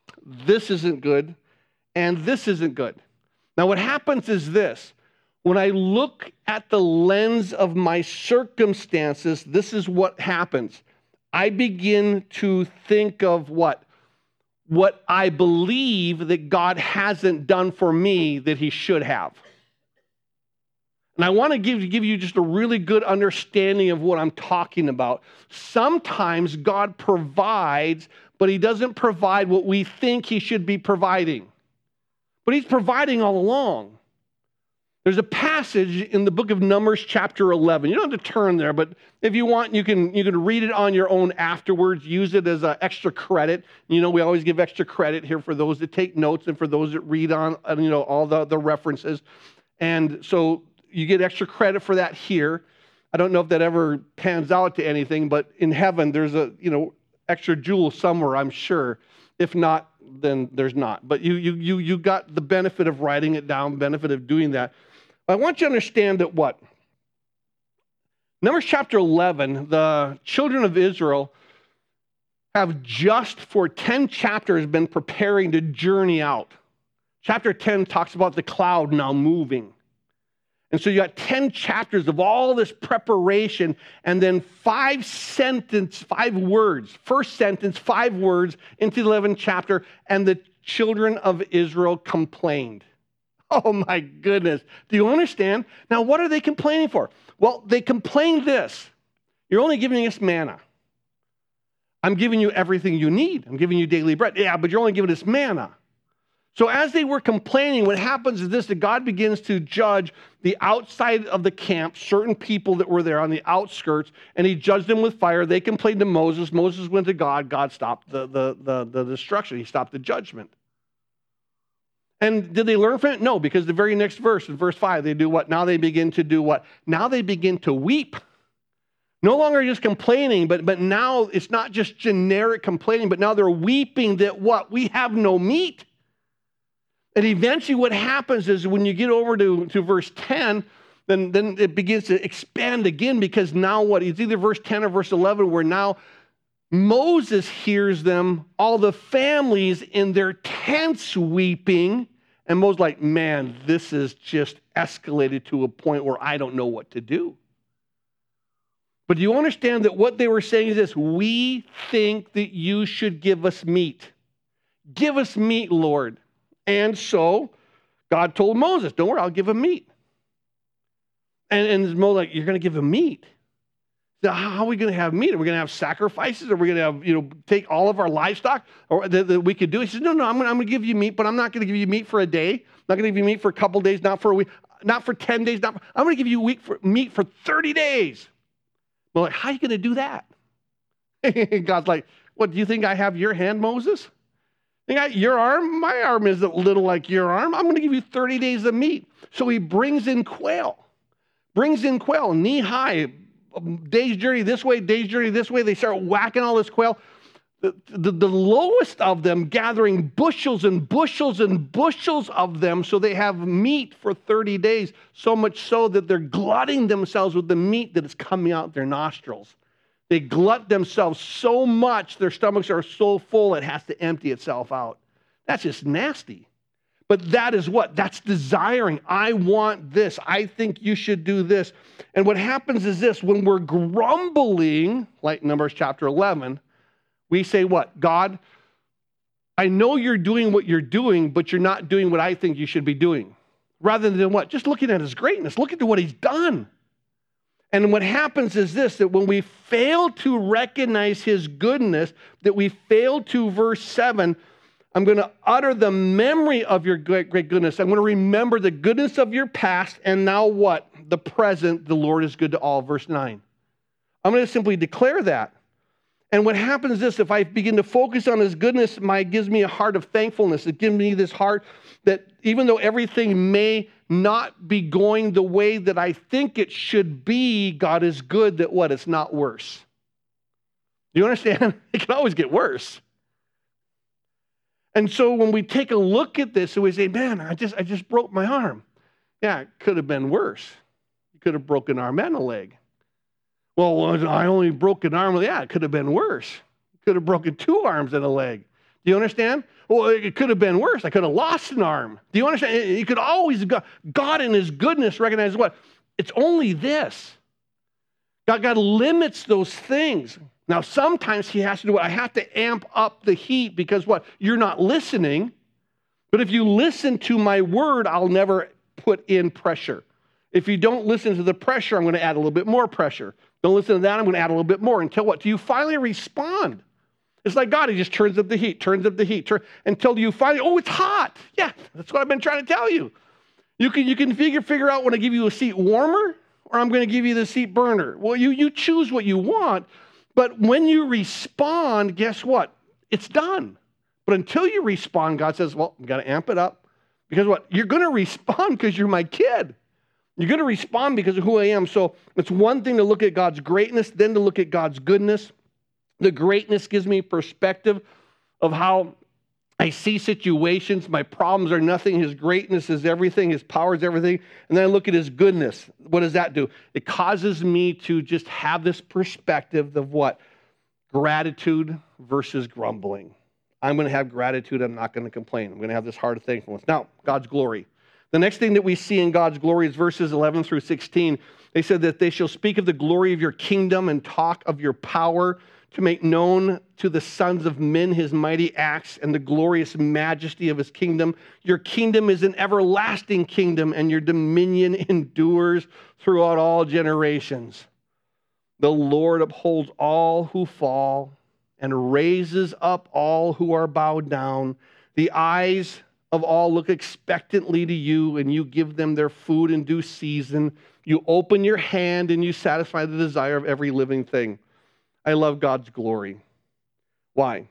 and this isn't good. Now what happens is this: when I look at the lens of my circumstances, this is what happens. I begin to think of what I believe that God hasn't done for me that he should have. And I want to give you just a really good understanding of what I'm talking about. Sometimes God provides, but he doesn't provide what we think he should be providing. But he's providing all along. There's a passage in the book of Numbers chapter 11. You don't have to turn there, but if you want, you can read it on your own afterwards. Use it as extra credit. You know, we always give extra credit here for those that take notes and for those that read on, all the references. And so you get extra credit for that here. I don't know if that ever pans out to anything, but in heaven there's a, extra jewel somewhere, I'm sure. If not, then there's not. But you got the benefit of writing it down, benefit of doing that. I want you to understand that what? Numbers chapter 11, the children of Israel have just for 10 chapters been preparing to journey out. Chapter 10 talks about the cloud now moving. And so you got 10 chapters of all this preparation, and then 5 words. First sentence, 5 words into the 11th chapter, and the children of Israel complained. Oh my goodness. Do you understand? Now, what are they complaining for? Well, they complained this: you're only giving us manna. I'm giving you everything you need. I'm giving you daily bread. Yeah, but you're only giving us manna. So as they were complaining, what happens is this: that God begins to judge the outside of the camp, certain people that were there on the outskirts, and he judged them with fire. They complained to Moses. Moses went to God. God stopped the destruction. He stopped the judgment. And did they learn from it? No, because the very next verse, in verse 5, they do what? Now they begin to do what? Now they begin to weep. No longer just complaining, but now it's not just generic complaining, but now they're weeping that what? We have no meat. And eventually what happens is when you get over to verse 10, then it begins to expand again, because now what? It's either verse 10 or verse 11 where now Moses hears them, all the families in their tents weeping, and Moses like, man, this is just escalated to a point where I don't know what to do. But do you understand that what they were saying is this? We think that you should give us meat. Give us meat, Lord. And so God told Moses, don't worry, I'll give him meat. And Moses like, you're going to give him meat? Now, how are we going to have meat? Are we going to have sacrifices? Are we going to have, take all of our livestock or that we could do? He says, no, I'm going to give you meat, but I'm not going to give you meat for a day. I'm not going to give you meat for a couple days, not for a week, not for 10 days. I'm going to give you meat for 30 days. Well, like, how are you going to do that? God's like, what, do you think I have your hand, Moses? You got your arm? My arm isn't little like your arm. I'm going to give you 30 days of meat. So he brings in quail, knee high, day's journey this way, day's journey this way. They start whacking all this quail. The lowest of them gathering bushels and bushels and bushels of them so they have meat for 30 days, so much so that they're glutting themselves with the meat that is coming out their nostrils. They glut themselves so much, their stomachs are so full it has to empty itself out. That's just nasty. But that is what? That's desiring. I want this. I think you should do this. And what happens is this, when we're grumbling, like Numbers chapter 11, we say what? God, I know you're doing what you're doing, but you're not doing what I think you should be doing. Rather than what? Just looking at his greatness. Look at what he's done. And what happens is this, that when we fail to recognize his goodness, that we fail to, verse 7, I'm going to utter the memory of your great goodness. I'm going to remember the goodness of your past, and now what? The present, the Lord is good to all, verse 9. I'm going to simply declare that. And what happens is this, if I begin to focus on his goodness, it gives me a heart of thankfulness. It gives me this heart that even though everything may not be going the way that I think it should be, God is good that what? It's not worse. Do you understand? It can always get worse. And so when we take a look at this and we say, man, I just broke my arm. Yeah, it could have been worse. You could have broken an arm and a leg. Well, I only broke an arm. Yeah, it could have been worse. Could have broken 2 arms and a leg. Do you understand? Well, it could have been worse. I could have lost an arm. Do you understand? You could always, God in his goodness recognizes what? It's only this. God limits those things. Now, sometimes he has to do what? I have to amp up the heat because what? You're not listening. But if you listen to my word, I'll never put in pressure. If you don't listen to the pressure, I'm going to add a little bit more pressure. Don't listen to that, I'm going to add a little bit more until what? Till you finally respond. It's like God, he just turns up the heat, until you finally, oh, it's hot. Yeah, that's what I've been trying to tell you. You can figure out when I give you a seat warmer or I'm going to give you the seat burner. Well, you choose what you want, but when you respond, guess what? It's done. But until you respond, God says, well, I've got to amp it up. Because what? You're going to respond because you're my kid. You're going to respond because of who I am. So it's one thing to look at God's greatness, then to look at God's goodness. The greatness gives me perspective of how I see situations. My problems are nothing. His greatness is everything. His power is everything. And then I look at his goodness. What does that do? It causes me to just have this perspective of what? Gratitude versus grumbling. I'm going to have gratitude. I'm not going to complain. I'm going to have this heart of thankfulness. Now, God's glory. The next thing that we see in God's glory is verses 11 through 16. They said that they shall speak of the glory of your kingdom and talk of your power to make known to the sons of men his mighty acts and the glorious majesty of his kingdom. Your kingdom is an everlasting kingdom, and your dominion endures throughout all generations. The Lord upholds all who fall and raises up all who are bowed down. The eyes of all look expectantly to you, and you give them their food in due season. You open your hand and you satisfy the desire of every living thing. I love God's glory. Why?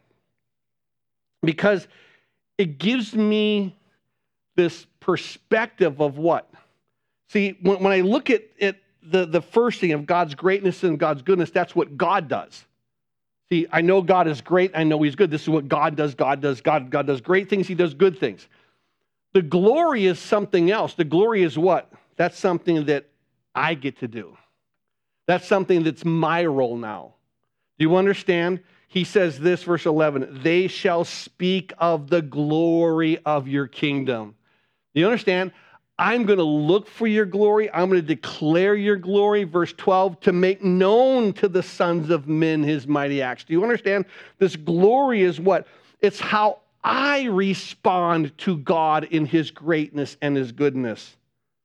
Because it gives me this perspective of what? See, when I look at the first thing of God's greatness and God's goodness, that's what God does. See, I know God is great. I know he's good. This is what God does. God does great things. He does good things. The glory is something else. The glory is what? That's something that I get to do. That's something that's my role now. Do you understand? he says this, verse 11, they shall speak of the glory of your kingdom. Do you understand? I'm going to look for your glory. I'm going to declare your glory. Verse 12, to make known to the sons of men his mighty acts. Do you understand? This glory is what? It's how I respond to God in his greatness and his goodness.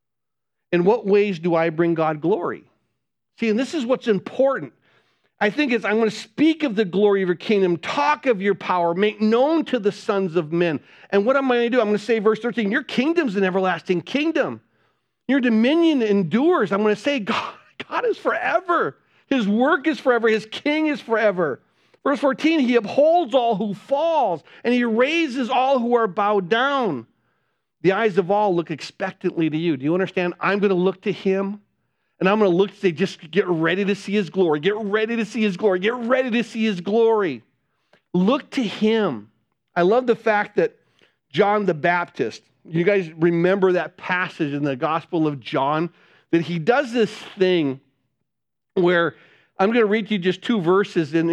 In what ways do I bring God glory? See, and this is what's important. I think I'm going to speak of the glory of your kingdom, talk of your power, make known to the sons of men. And what am I going to do? I'm going to say, verse 13, your kingdom's an everlasting kingdom. Your dominion endures. I'm going to say, God is forever. His work is forever. His king is forever. Verse 14, he upholds all who falls, and he raises all who are bowed down. The eyes of all look expectantly to you. Do you understand? I'm going to look to him. And I'm going to look and say, just get ready to see his glory. Get ready to see his glory. Get ready to see his glory. Look to him. I love the fact that John the Baptist, you guys remember that passage in the Gospel of John, that he does this thing where I'm going to read to you just two verses in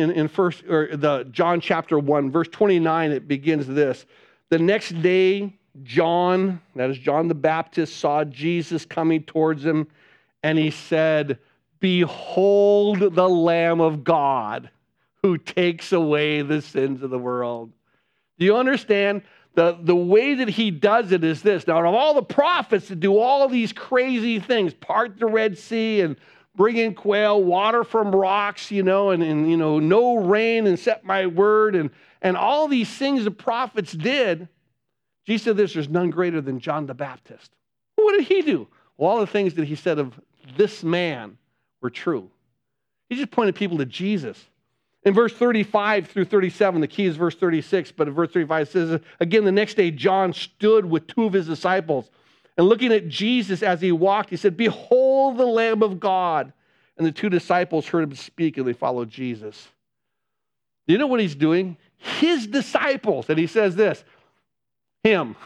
the John chapter 1, verse 29. It begins this. The next day, John, that is John the Baptist, saw Jesus coming towards him. And he said, behold the Lamb of God who takes away the sins of the world. Do you understand? The way that he does it is this. Now, of all the prophets that do all these crazy things, part the Red Sea and bring in quail, water from rocks, and no rain and set my word, and all these things the prophets did, Jesus said this, there's none greater than John the Baptist. What did he do? Well, all the things that he said of this man were true. He just pointed people to Jesus. In verse 35 through 37, the key is verse 36, but in verse 35 it says, again, the next day John stood with two of his disciples, and looking at Jesus as he walked, he said, behold the Lamb of God. And the two disciples heard him speak, and they followed Jesus. Do you know what he's doing? His disciples, and he says this, him,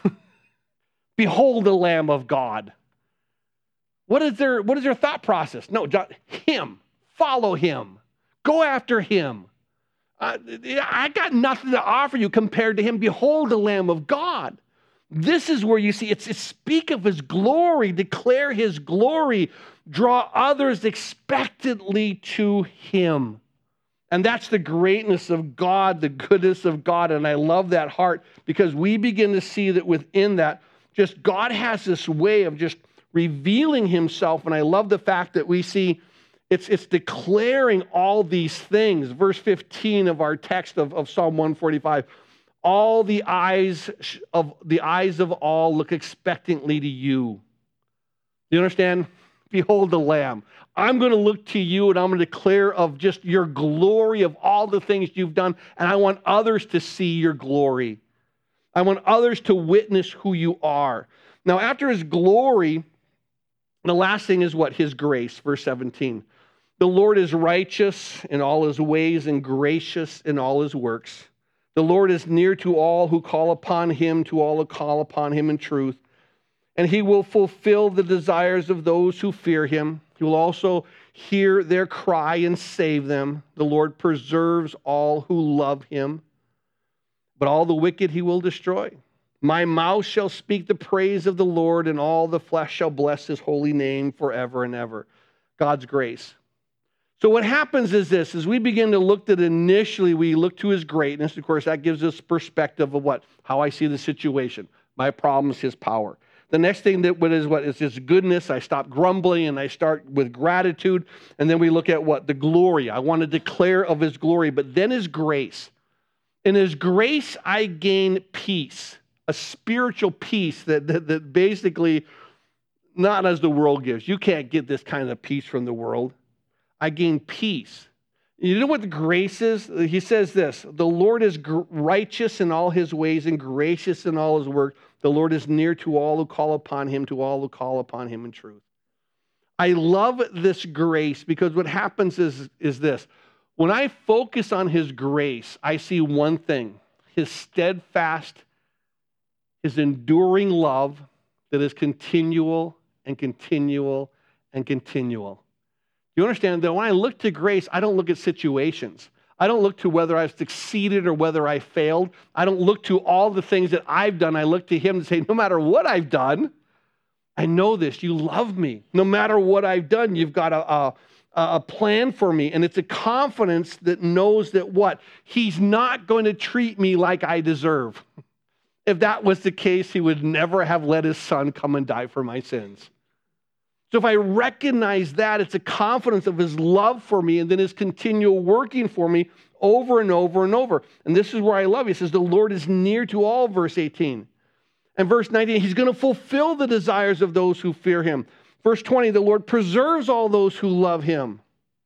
behold the Lamb of God. What is their thought process? No, John, him. Follow him. Go after him. I got nothing to offer you compared to him. Behold the Lamb of God. This is where you see it's speak of his glory, declare his glory, draw others expectantly to him. And that's the greatness of God, the goodness of God. And I love that heart because we begin to see that within that, just God has this way of just revealing himself. And I love the fact that we see it's declaring all these things. Verse 15 of our text of Psalm 145, all the eyes of all look expectantly to you. Do you understand? Behold the Lamb. I'm going to look to you and I'm going to declare of just your glory of all the things you've done. And I want others to see your glory. I want others to witness who you are. Now, after his glory, the last thing is what? His grace, verse 17. The Lord is righteous in all his ways and gracious in all his works. The Lord is near to all who call upon him, to all who call upon him in truth. And he will fulfill the desires of those who fear him. He will also hear their cry and save them. The Lord preserves all who love him, but all the wicked he will destroy. My mouth shall speak the praise of the Lord, and all the flesh shall bless his holy name forever and ever. God's grace. So what happens is this, as we begin to look at initially, we look to his greatness. Of course, that gives us perspective of what? How I see the situation. My problems, his power. The next thing is his goodness. I stop grumbling and I start with gratitude. And then we look at what? The glory. I want to declare of his glory, but then his grace. In his grace, I gain peace. A spiritual peace that basically, not as the world gives. You can't get this kind of peace from the world. I gain peace. You know what the grace is? He says this, the Lord is righteous in all his ways and gracious in all his work. The Lord is near to all who call upon him, to all who call upon him in truth. I love this grace because what happens is this. When I focus on his grace, I see one thing, his steadfast, his enduring love that is continual and continual and continual. You understand that when I look to grace, I don't look at situations. I don't look to whether I've succeeded or whether I failed. I don't look to all the things that I've done. I look to him and say, no matter what I've done, I know this. You love me. No matter what I've done, you've got a plan for me. And it's a confidence that knows that what? He's not going to treat me like I deserve. If that was the case, he would never have let his son come and die for my sins. So if I recognize that, it's a confidence of his love for me and then his continual working for me over and over and over. And this is where I love you. He says, the Lord is near to all, verse 18. And verse 19, he's going to fulfill the desires of those who fear him. Verse 20, the Lord preserves all those who love him.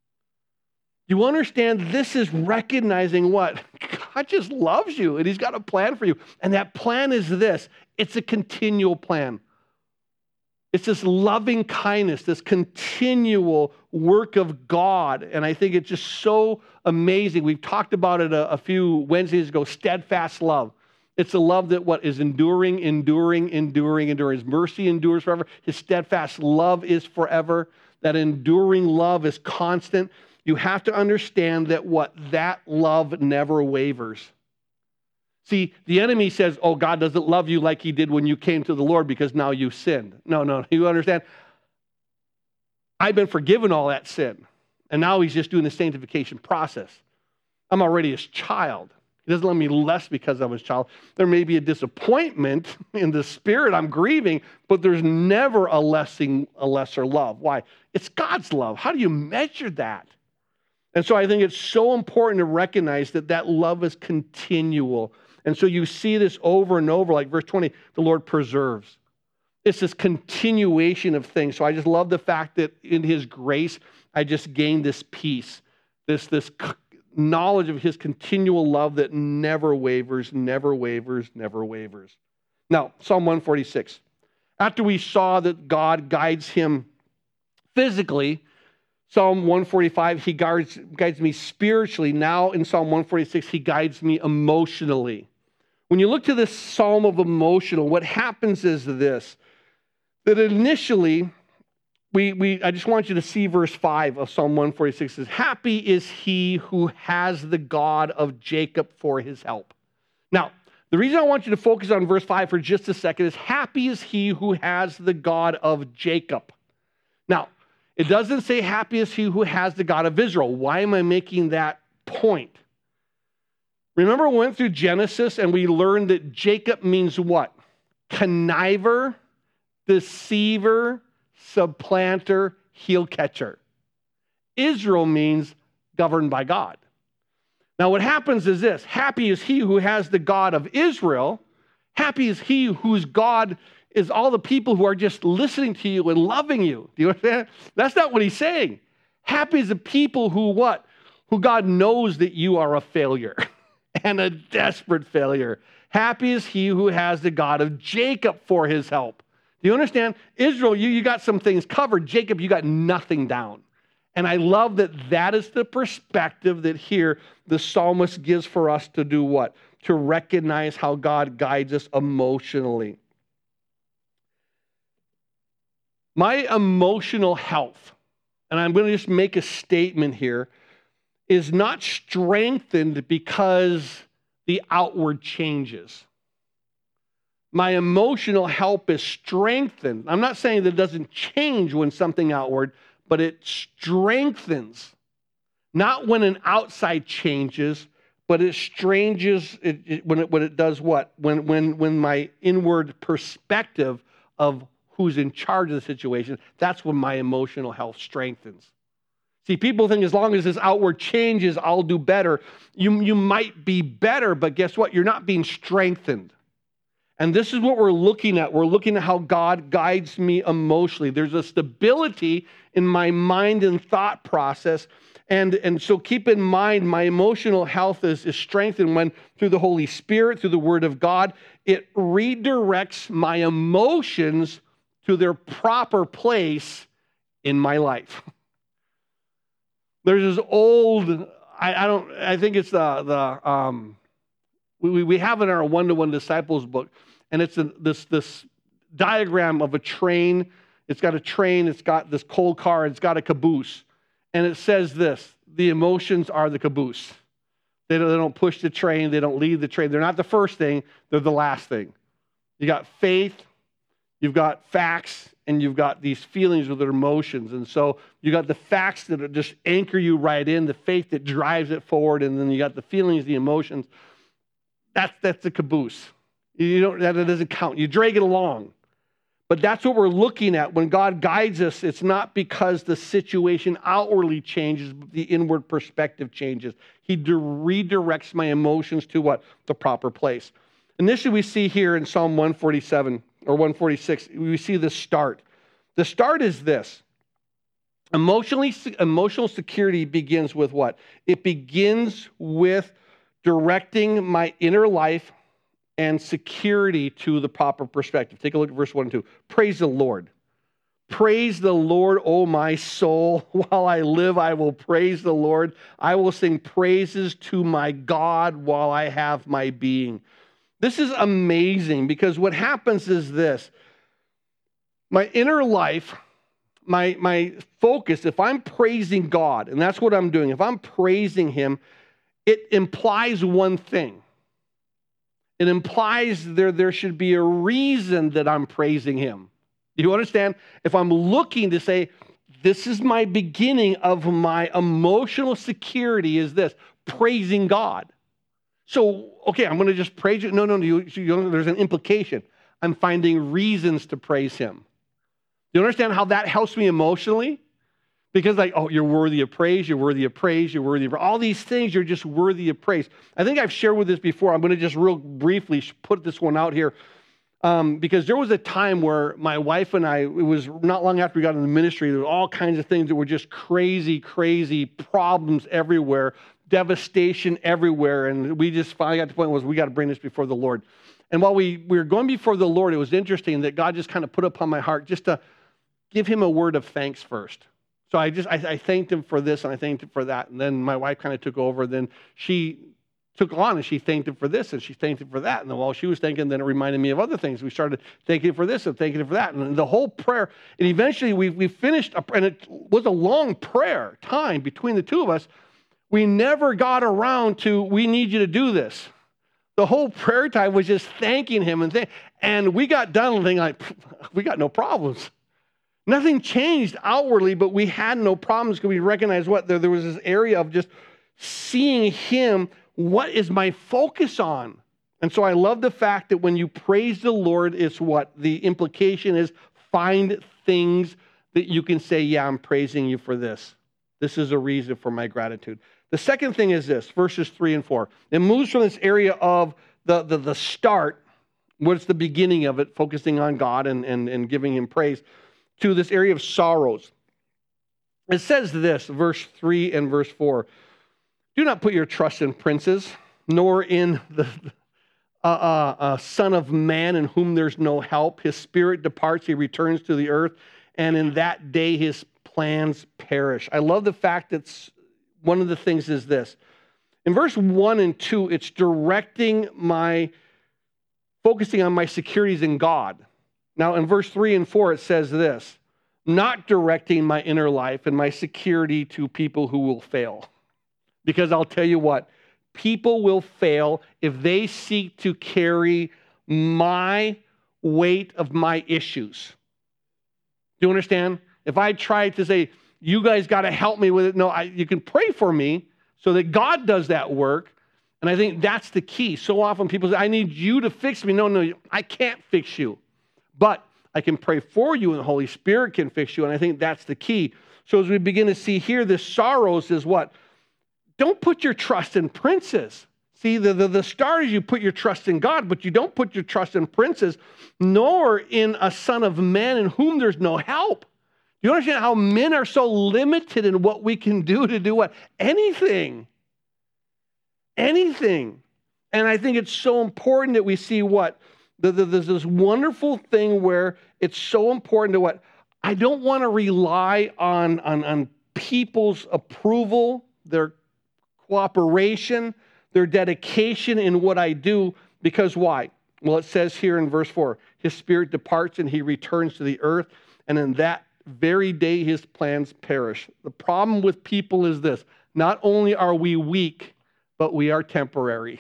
You understand this is recognizing what? God just loves you and he's got a plan for you. And that plan is this. It's a continual plan. It's this loving kindness, this continual work of God. And I think it's just so amazing. We've talked about it a few Wednesdays ago, steadfast love. It's a love that what is enduring. His mercy endures forever. His steadfast love is forever. That enduring love is constant. You have to understand that what? That love never wavers. See, the enemy says, oh, God doesn't love you like he did when you came to the Lord because now you sinned. No, you understand? I've been forgiven all that sin. And now he's just doing the sanctification process. I'm already his child. He doesn't love me less because I'm his child. There may be a disappointment in the spirit. I'm grieving, but there's never a lesser love. Why? It's God's love. How do you measure that? And so I think it's so important to recognize that that love is continual. And so you see this over and over, like verse 20, the Lord preserves. It's this continuation of things. So I just love the fact that in his grace, I just gained this peace, this knowledge of his continual love that never wavers, never wavers, never wavers. Now, Psalm 146. After we saw that God guides him physically, Psalm 145, he guides me spiritually. Now in Psalm 146, he guides me emotionally. When you look to this psalm of emotional, what happens is this, that initially, I just want you to see verse 5 of Psalm 146. It says, happy is he who has the God of Jacob for his help. Now, the reason I want you to focus on verse 5 for just a second is happy is he who has the God of Jacob. Now, it doesn't say happy is he who has the God of Israel. Why am I making that point? Remember we went through Genesis and we learned that Jacob means what? Conniver, deceiver, supplanter, heel catcher. Israel means governed by God. Now what happens is this. Happy is he who has the God of Israel. Happy is he whose God is all the people who are just listening to you and loving you. Do you understand? That's not what he's saying. Happy is the people who what? Who God knows that you are a failure and a desperate failure. Happy is he who has the God of Jacob for his help. Do you understand? Israel, you got some things covered. Jacob, you got nothing down. And I love that that is the perspective that here the psalmist gives for us to do what? To recognize how God guides us emotionally. My emotional health, and I'm going to just make a statement here, is not strengthened because the outward changes. My emotional health is strengthened. I'm not saying that it doesn't change when something outward, but it strengthens. Not when an outside changes, but it changes when it does what? When my inward perspective of who's in charge of the situation, that's when my emotional health strengthens. See, people think as long as this outward changes, I'll do better. You might be better, but guess what? You're not being strengthened. And this is what we're looking at. We're looking at how God guides me emotionally. There's a stability in my mind and thought process. And so keep in mind, my emotional health is strengthened when through the Holy Spirit, through the Word of God, it redirects my emotions to their proper place in my life. There's this old, I think it's we have in our one-to-one disciples book, and it's this diagram of a train. It's got a train, it's got this coal car, it's got a caboose. And it says this, the emotions are the caboose. They don't push the train. They don't lead the train. They're not the first thing. They're the last thing. You got faith, you've got facts, and you've got these feelings with their emotions. And so you got the facts that just anchor you right in, the faith that drives it forward, and then you got the feelings, the emotions. That's the caboose. That doesn't count. You drag it along. But that's what we're looking at. When God guides us, it's not because the situation outwardly changes, but the inward perspective changes. He redirects my emotions to what? The proper place. Initially, we see here in Psalm 147 or 146, we see the start. The start is this. Emotional security begins with what? It begins with directing my inner life and security to the proper perspective. Take a look at verse 1 and 2. Praise the Lord. Praise the Lord, O my soul. While I live, I will praise the Lord. I will sing praises to my God while I have my being. This is amazing because what happens is this. My inner life, my focus, if I'm praising God, and that's what I'm doing, if I'm praising Him, it implies one thing. It implies there should be a reason that I'm praising Him. Do you understand? If I'm looking to say, this is my beginning of my emotional security is this, praising God. So, okay, I'm going to just praise you. No, there's an implication. I'm finding reasons to praise Him. Do you understand how that helps me emotionally? Because you're worthy of praise, you're worthy of praise, you're worthy of all these things, you're just worthy of praise. I think I've shared with this before. I'm going to just real briefly put this one out here. Because there was a time where my wife and I, it was not long after we got in the ministry, there were all kinds of things that were just crazy, crazy problems everywhere, devastation everywhere. And we just finally got to the point where we got to bring this before the Lord. And while we were going before the Lord, it was interesting that God just kind of put upon my heart just to give Him a word of thanks first. So I thanked Him for this and I thanked Him for that. And then my wife kind of took over. Then she took on and she thanked Him for this and she thanked Him for that. And then while she was thanking, then it reminded me of other things. We started thanking Him for this and thanking Him for that. And the whole prayer, and eventually we finished, and it was a long prayer time between the two of us. We never got around to, we need you to do this. The whole prayer time was just thanking Him. And we got done and thinking we got no problems. Nothing changed outwardly, but we had no problems because we recognized there was this area of just seeing Him. What is my focus on? And so I love the fact that when you praise the Lord, it's what? The implication is find things that you can say, yeah, I'm praising you for this. This is a reason for my gratitude. The second thing is this, verses 3 and 4. It moves from this area of the start, what's the beginning of it, focusing on God and giving Him praise, to this area of sorrows. It says this, verse 3 and verse 4. Do not put your trust in princes, nor in the Son of Man in whom there's no help. His spirit departs, he returns to the earth, and in that day his plans perish. I love the fact that one of the things is this. In verse 1 and 2, it's focusing on my securities in God. Now, in verse 3 and 4, it says this, not directing my inner life and my security to people who will fail. Because I'll tell you what, people will fail if they seek to carry my weight of my issues. Do you understand? If I try to say, you guys got to help me with it, no, you can pray for me so that God does that work. And I think that's the key. So often people say, I need you to fix me. No, I can't fix you. But I can pray for you and the Holy Spirit can fix you. And I think that's the key. So as we begin to see here, this sorrows is what? Don't put your trust in princes. See, the start is you put your trust in God, but you don't put your trust in princes, nor in a Son of Man in whom there's no help. You understand how men are so limited in what we can do to do what? Anything. Anything. And I think it's so important that we see what? There's this wonderful thing where it's so important to what? I don't want to rely on people's approval, their cooperation, their dedication in what I do, because why? Well, it says here in verse 4, his spirit departs and he returns to the earth, and in that very day his plans perish. The problem with people is this, not only are we weak, but we are temporary.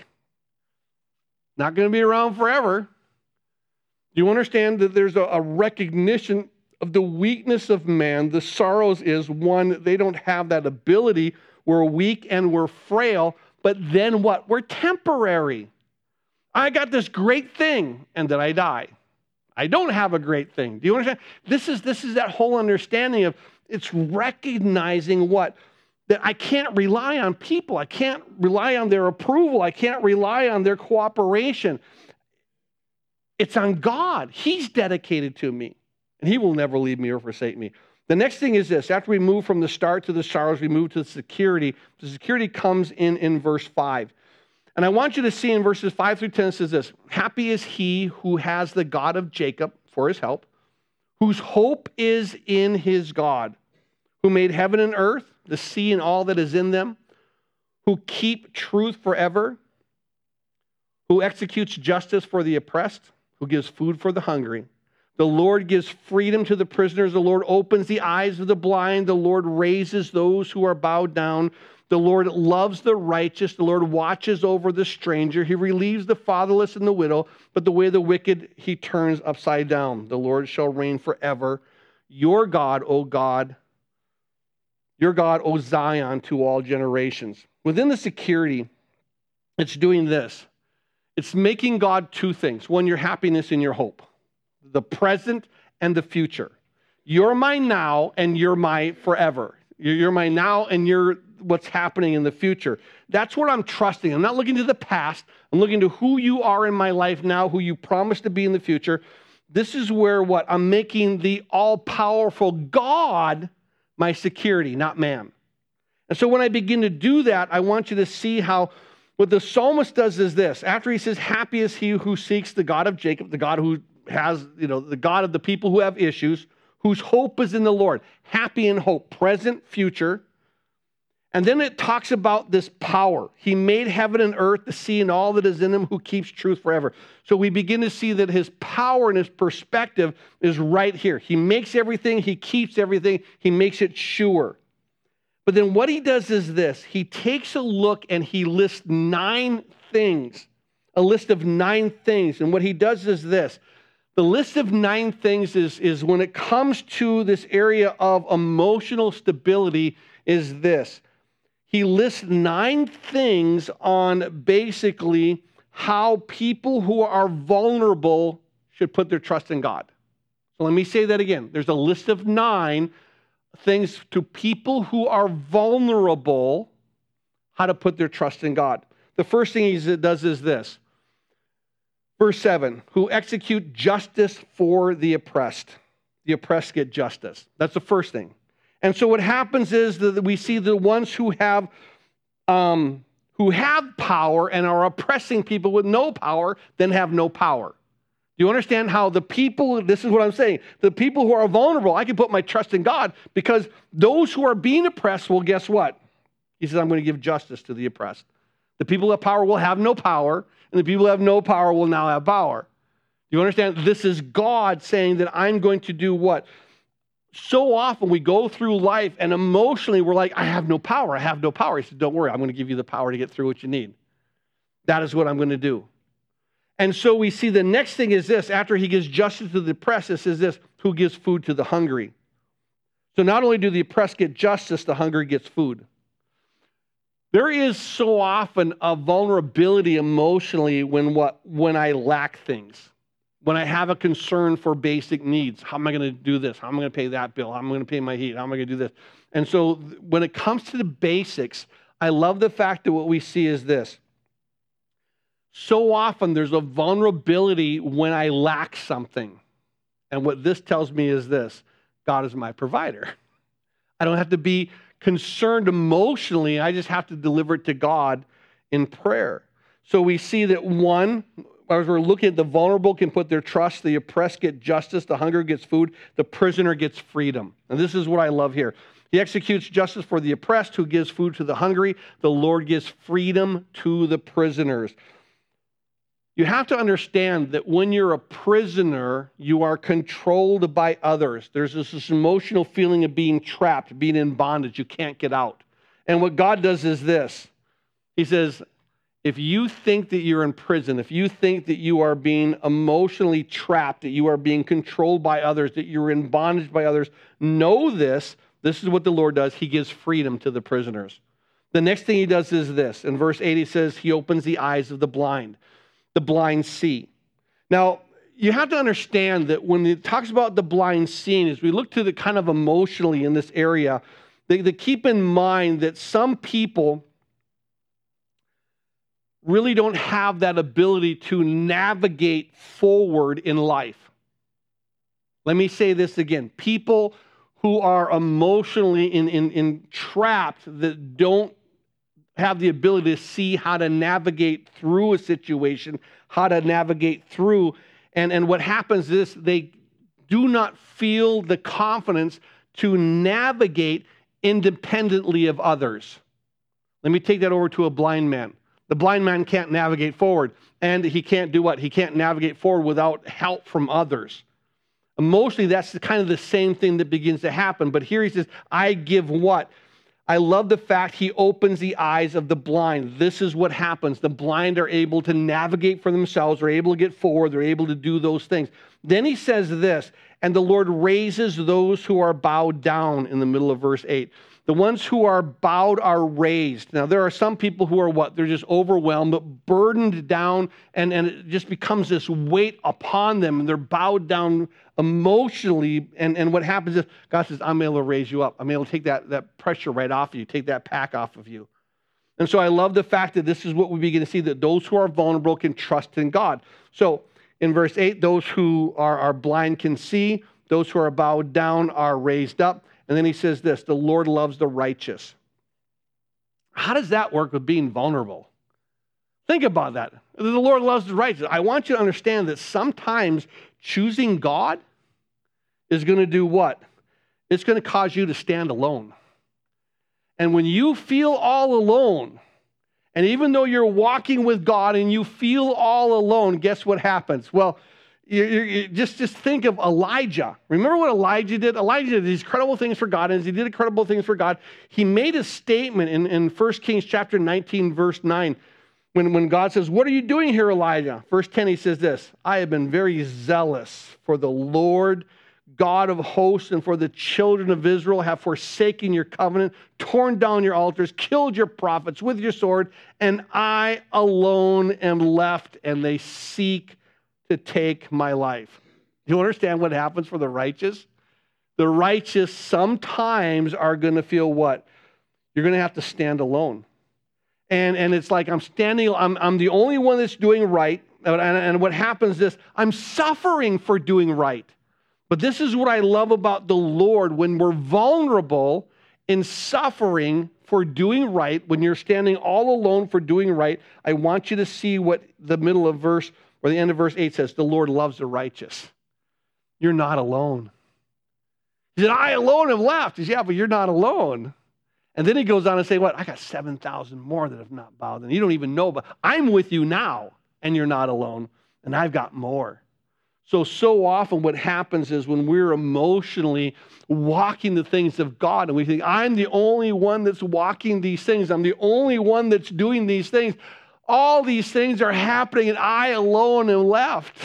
Not going to be around forever. You understand that there's a recognition of the weakness of man. The sorrows is, one, they don't have that ability. We're weak and we're frail, but then what? We're temporary. I got this great thing, and then I die. I don't have a great thing. Do you understand? This is that whole understanding of, it's recognizing what? That I can't rely on people. I can't rely on their approval. I can't rely on their cooperation. It's on God. He's dedicated to me, and He will never leave me or forsake me. The next thing is this. After we move from the start to the sorrows, we move to the security. The security comes in verse 5. And I want you to see in verses 5 through 10, it says this: happy is he who has the God of Jacob for his help, whose hope is in his God, who made heaven and earth, the sea and all that is in them, who keep truth forever, who executes justice for the oppressed, who gives food for the hungry. The Lord gives freedom to the prisoners. The Lord opens the eyes of the blind. The Lord raises those who are bowed down. The Lord loves the righteous. The Lord watches over the stranger. He relieves the fatherless and the widow, but the way of the wicked He turns upside down. The Lord shall reign forever. Your God, O God, your God, O Zion, to all generations. Within the security, it's doing this. It's making God two things. One, your happiness and your hope. The present and the future. You're my now and you're my forever. You're my now and you're what's happening in the future. That's what I'm trusting. I'm not looking to the past. I'm looking to who you are in my life now, who you promised to be in the future. This is where what? I'm making the all-powerful God my security, not man. And so when I begin to do that, I want you to see how what the psalmist does is this. After he says, happy is he who seeks the God of Jacob, the God who has, the God of the people who have issues, whose hope is in the Lord. Happy in hope, present, future. And then it talks about this power. He made heaven and earth, the sea, and all that is in them, who keeps truth forever. So we begin to see that His power and His perspective is right here. He makes everything. He keeps everything. He makes it sure. But then what He does is this. He takes a look and He lists 9 things, a list of 9 things. And what He does is this. The list of 9 things is when it comes to this area of emotional stability is this. He lists 9 things on basically how people who are vulnerable should put their trust in God. So let me say that again. There's a list of 9 things to people who are vulnerable, how to put their trust in God. The first thing he does is this. Verse 7, who execute justice for the oppressed. The oppressed get justice. That's the first thing. And so what happens is that we see the ones who have power and are oppressing people with no power, then have no power. Do you understand how the people, this is what I'm saying, the people who are vulnerable, I can put my trust in God because those who are being oppressed will, guess what? He says, I'm going to give justice to the oppressed. The people who have power will have no power, and the people who have no power will now have power. Do you understand? This is God saying that I'm going to do what? So often we go through life and emotionally we're like, I have no power. I have no power. He said, don't worry. I'm going to give you the power to get through what you need. That is what I'm going to do. And so we see the next thing is this. After He gives justice to the oppressed, it says this, who gives food to the hungry. So not only do the oppressed get justice, the hungry gets food. There is so often a vulnerability emotionally when I lack things. When I have a concern for basic needs, how am I going to do this? How am I going to pay that bill? How am I going to pay my heat? How am I going to do this? And so when it comes to the basics, I love the fact that what we see is this. So often there's a vulnerability when I lack something. And what this tells me is this. God is my provider. I don't have to be concerned emotionally. I just have to deliver it to God in prayer. So we see that one, as we're looking at the vulnerable can put their trust, the oppressed get justice, the hunger gets food, the prisoner gets freedom. And this is what I love here. He executes justice for the oppressed, who gives food to the hungry. The Lord gives freedom to the prisoners. You have to understand that when you're a prisoner, you are controlled by others. There's this emotional feeling of being trapped, being in bondage. You can't get out. And what God does is this. He says, If you think that you're in prison, if you think that you are being emotionally trapped, that you are being controlled by others, that you're in bondage by others, know this. This is what the Lord does. He gives freedom to the prisoners. The next thing he does is this. In verse 8, he says, he opens the eyes of the blind see. Now, you have to understand that when it talks about the blind seeing, as we look to the kind of emotionally in this area, they keep in mind that some people really don't have that ability to navigate forward in life. Let me say this again. People who are emotionally trapped, that don't have the ability to see how to navigate through a situation, how to navigate through, and what happens is they do not feel the confidence to navigate independently of others. Let me take that over to a blind man. The blind man can't navigate forward, and he can't do what? He can't navigate forward without help from others. Emotionally, that's kind of the same thing that begins to happen. But here he says, I give what? I love the fact he opens the eyes of the blind. This is what happens. The blind are able to navigate for themselves. They're able to get forward. They're able to do those things. Then he says this, and the Lord raises those who are bowed down in the middle of verse 8. The ones who are bowed are raised. Now, there are some people who are what? They're just overwhelmed, burdened down, and it just becomes this weight upon them, and they're bowed down emotionally. And what happens is God says, I'm able to raise you up. I'm able to take that pressure right off of you, take that pack off of you. And so I love the fact that this is what we begin to see, that those who are vulnerable can trust in God. So in verse 8, those who are blind can see. Those who are bowed down are raised up. And then he says this, the Lord loves the righteous. How does that work with being vulnerable? Think about that. The Lord loves the righteous. I want you to understand that sometimes choosing God is going to do what? It's going to cause you to stand alone. And when you feel all alone, and even though you're walking with God and you feel all alone, guess what happens? Well, you just think of Elijah. Remember what Elijah did? Elijah did these incredible things for God, and as he did incredible things for God, he made a statement in 1 Kings chapter 19, verse 9, when God says, what are you doing here, Elijah? Verse 10, he says this, I have been very zealous for the Lord God of hosts and for the children of Israel, have forsaken your covenant, torn down your altars, killed your prophets with your sword, and I alone am left, and they seek to take my life. You understand what happens for the righteous? The righteous sometimes are going to feel what? You're going to have to stand alone. And it's like I'm the only one that's doing right. And what happens is I'm suffering for doing right. But this is what I love about the Lord. When we're vulnerable in suffering for doing right, when you're standing all alone for doing right, I want you to see what the middle of verse, or the end of verse 8 says, the Lord loves the righteous. You're not alone. He said, I alone have left. He said, yeah, but you're not alone. And then he goes on to say, what? I got 7,000 more that have not bowed. And you don't even know, but I'm with you now, and you're not alone. And I've got more. So often what happens is when we're emotionally walking the things of God, and we think, I'm the only one that's walking these things. I'm the only one that's doing these things. All these things are happening, and I alone am left.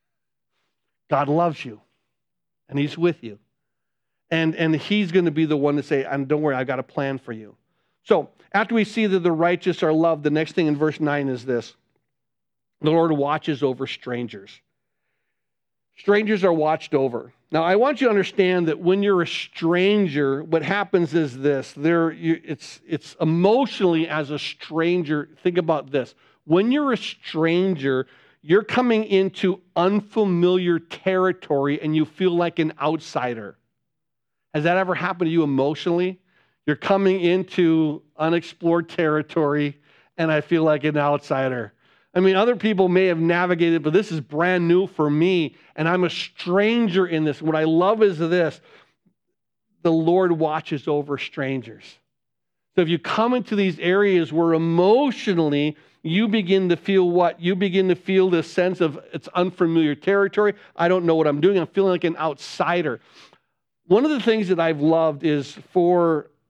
God loves you, and he's with you. And he's going to be the one to say, don't worry, I've got a plan for you. So after we see that the righteous are loved, the next thing in verse 9 is this. The Lord watches over strangers. Strangers are watched over. Now, I want you to understand that when you're a stranger, what happens is this. It's emotionally as a stranger. Think about this. When you're a stranger, you're coming into unfamiliar territory and you feel like an outsider. Has that ever happened to you emotionally? You're coming into unexplored territory and I feel like an outsider. I mean, other people may have navigated, but this is brand new for me, and I'm a stranger in this. What I love is this. The Lord watches over strangers. So if you come into these areas where emotionally you begin to feel what? You begin to feel this sense of it's unfamiliar territory. I don't know what I'm doing. I'm feeling like an outsider. One of the things that I've loved is for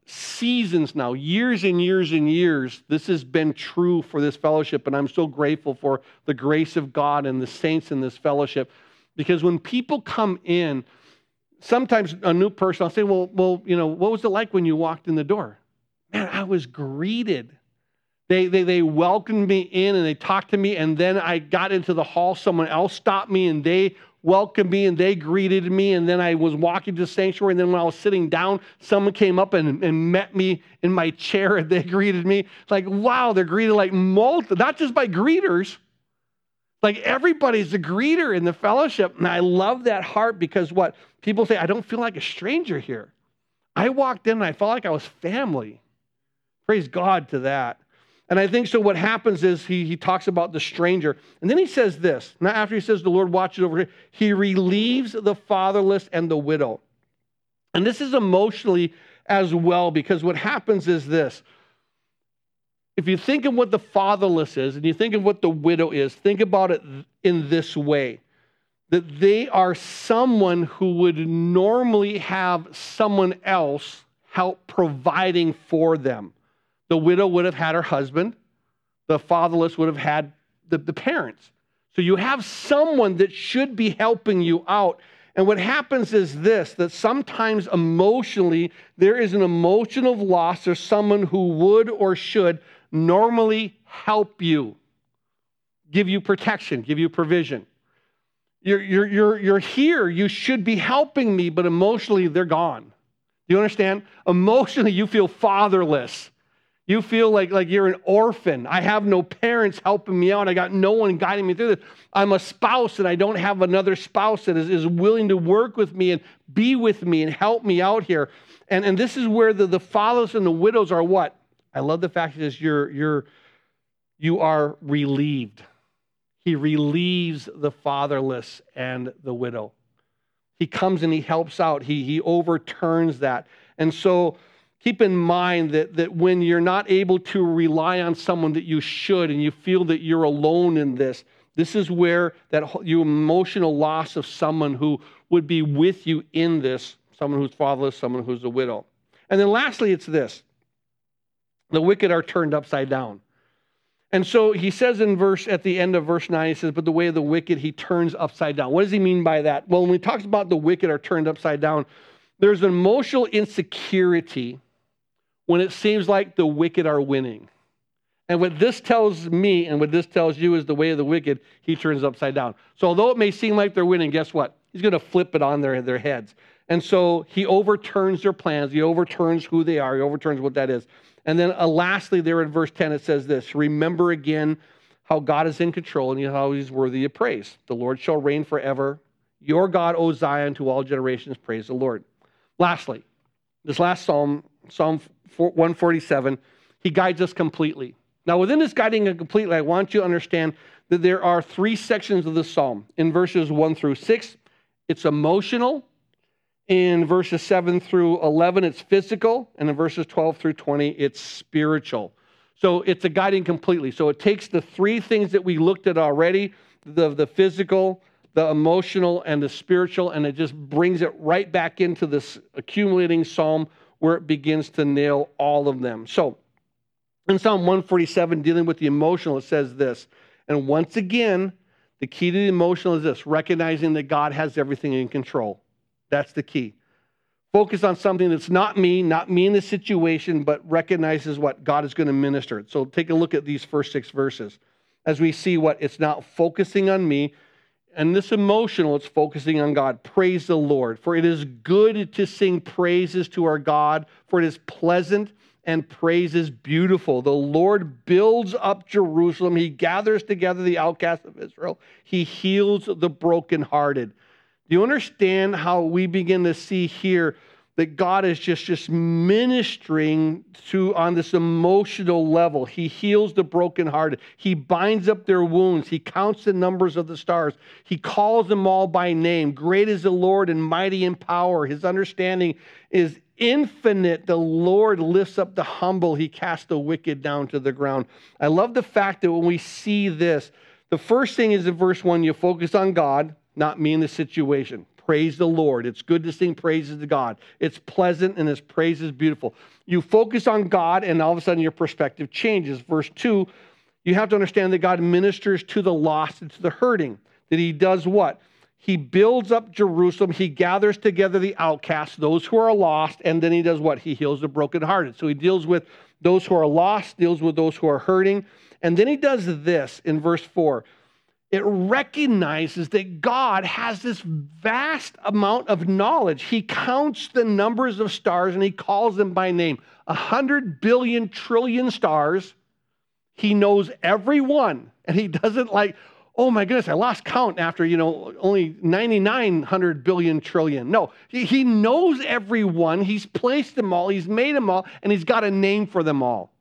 seasons now, years and years and years, this has been true for this fellowship, and I'm so grateful for the grace of God and the saints in this fellowship. Because when people come in, sometimes a new person, I'll say, well, what was it like when you walked in the door? Man, I was greeted. They welcomed me in and they talked to me, and then I got into the hall. Someone else stopped me and they welcomed me and they greeted me, and then I was walking to the sanctuary, and then when I was sitting down, someone came up and met me in my chair and they greeted me. Like, wow, they're greeted like not just by greeters. Like, everybody's a greeter in the fellowship. And I love that heart because what? People say, I don't feel like a stranger here. I walked in and I felt like I was family. Praise God to that. And I think so what happens is he talks about the stranger. And then he says this. Now, after he says the Lord watches over him, he relieves the fatherless and the widow. And this is emotionally as well, because what happens is this. If you think of what the fatherless is and you think of what the widow is, think about it in this way. That they are someone who would normally have someone else help providing for them. The widow would have had her husband. The fatherless would have had the parents. So you have someone that should be helping you out. And what happens is this, that sometimes emotionally, there is an emotional loss of someone who would or should normally help you, give you protection, give you provision. You're here, you should be helping me, but emotionally, they're gone. Do you understand? Emotionally, you feel fatherless. You feel like you're an orphan. I have no parents helping me out. I got no one guiding me through this. I'm a spouse and I don't have another spouse that is willing to work with me and be with me and help me out here. And this is where the fatherless and the widows are what? I love the fact that you are relieved. He relieves the fatherless and the widow. He comes and he helps out. He overturns that. And so keep in mind that when you're not able to rely on someone that you should, and you feel that you're alone in this is where that your emotional loss of someone who would be with you in this, someone who's fatherless, someone who's a widow. And then lastly, it's this. The wicked are turned upside down. And so he says at the end of verse 9, he says, but the way of the wicked he turns upside down. What does he mean by that? Well, when he talks about the wicked are turned upside down, there's an emotional insecurity when it seems like the wicked are winning. And what this tells me and what this tells you is the way of the wicked, he turns upside down. So although it may seem like they're winning, guess what? He's going to flip it on their heads. And so he overturns their plans. He overturns who they are. He overturns what that is. And then lastly, there in verse 10, it says this, remember again how God is in control and how he's worthy of praise. The Lord shall reign forever. Your God, O Zion, to all generations, praise the Lord. Lastly, this last Psalm 147, he guides us completely. Now, within this guiding completely, I want you to understand that there are three sections of the Psalm. In verses 1 through 6, it's emotional. In verses 7 through 11, it's physical. And in verses 12 through 20, it's spiritual. So it's a guiding completely. So it takes the three things that we looked at already, the physical, the emotional, and the spiritual, and it just brings it right back into this accumulating psalm where it begins to nail all of them. So in Psalm 147, dealing with the emotional, it says this. And once again, the key to the emotional is this, recognizing that God has everything in control. That's the key. Focus on something that's not me in the situation, but recognizes what God is going to minister. So take a look at these first 6 verses. As we see what it's not focusing on me, and this emotional, it's focusing on God. Praise the Lord. For it is good to sing praises to our God, for it is pleasant and praise is beautiful. The Lord builds up Jerusalem. He gathers together the outcasts of Israel. He heals the brokenhearted. Do you understand how we begin to see here that God is just ministering on this emotional level? He heals the brokenhearted. He binds up their wounds. He counts the numbers of the stars. He calls them all by name. Great is the Lord and mighty in power. His understanding is infinite. The Lord lifts up the humble. He casts the wicked down to the ground. I love the fact that when we see this, the first thing is in verse 1, you focus on God, not me in the situation. praise the Lord. It's good to sing praises to God. It's pleasant and His praise is beautiful. You focus on God and all of a sudden your perspective changes. Verse 2, you have to understand that God ministers to the lost and to the hurting. That He does what? He builds up Jerusalem. He gathers together the outcasts, those who are lost, and then He does what? He heals the brokenhearted. So He deals with those who are lost, deals with those who are hurting. And then He does this in verse 4. It recognizes that God has this vast amount of knowledge. He counts the numbers of stars and He calls them by name. 100 billion trillion stars. He knows every one. And He doesn't like, oh my goodness, I lost count after, only 9,900 billion trillion. No, he knows everyone. He's placed them all. He's made them all. And He's got a name for them all.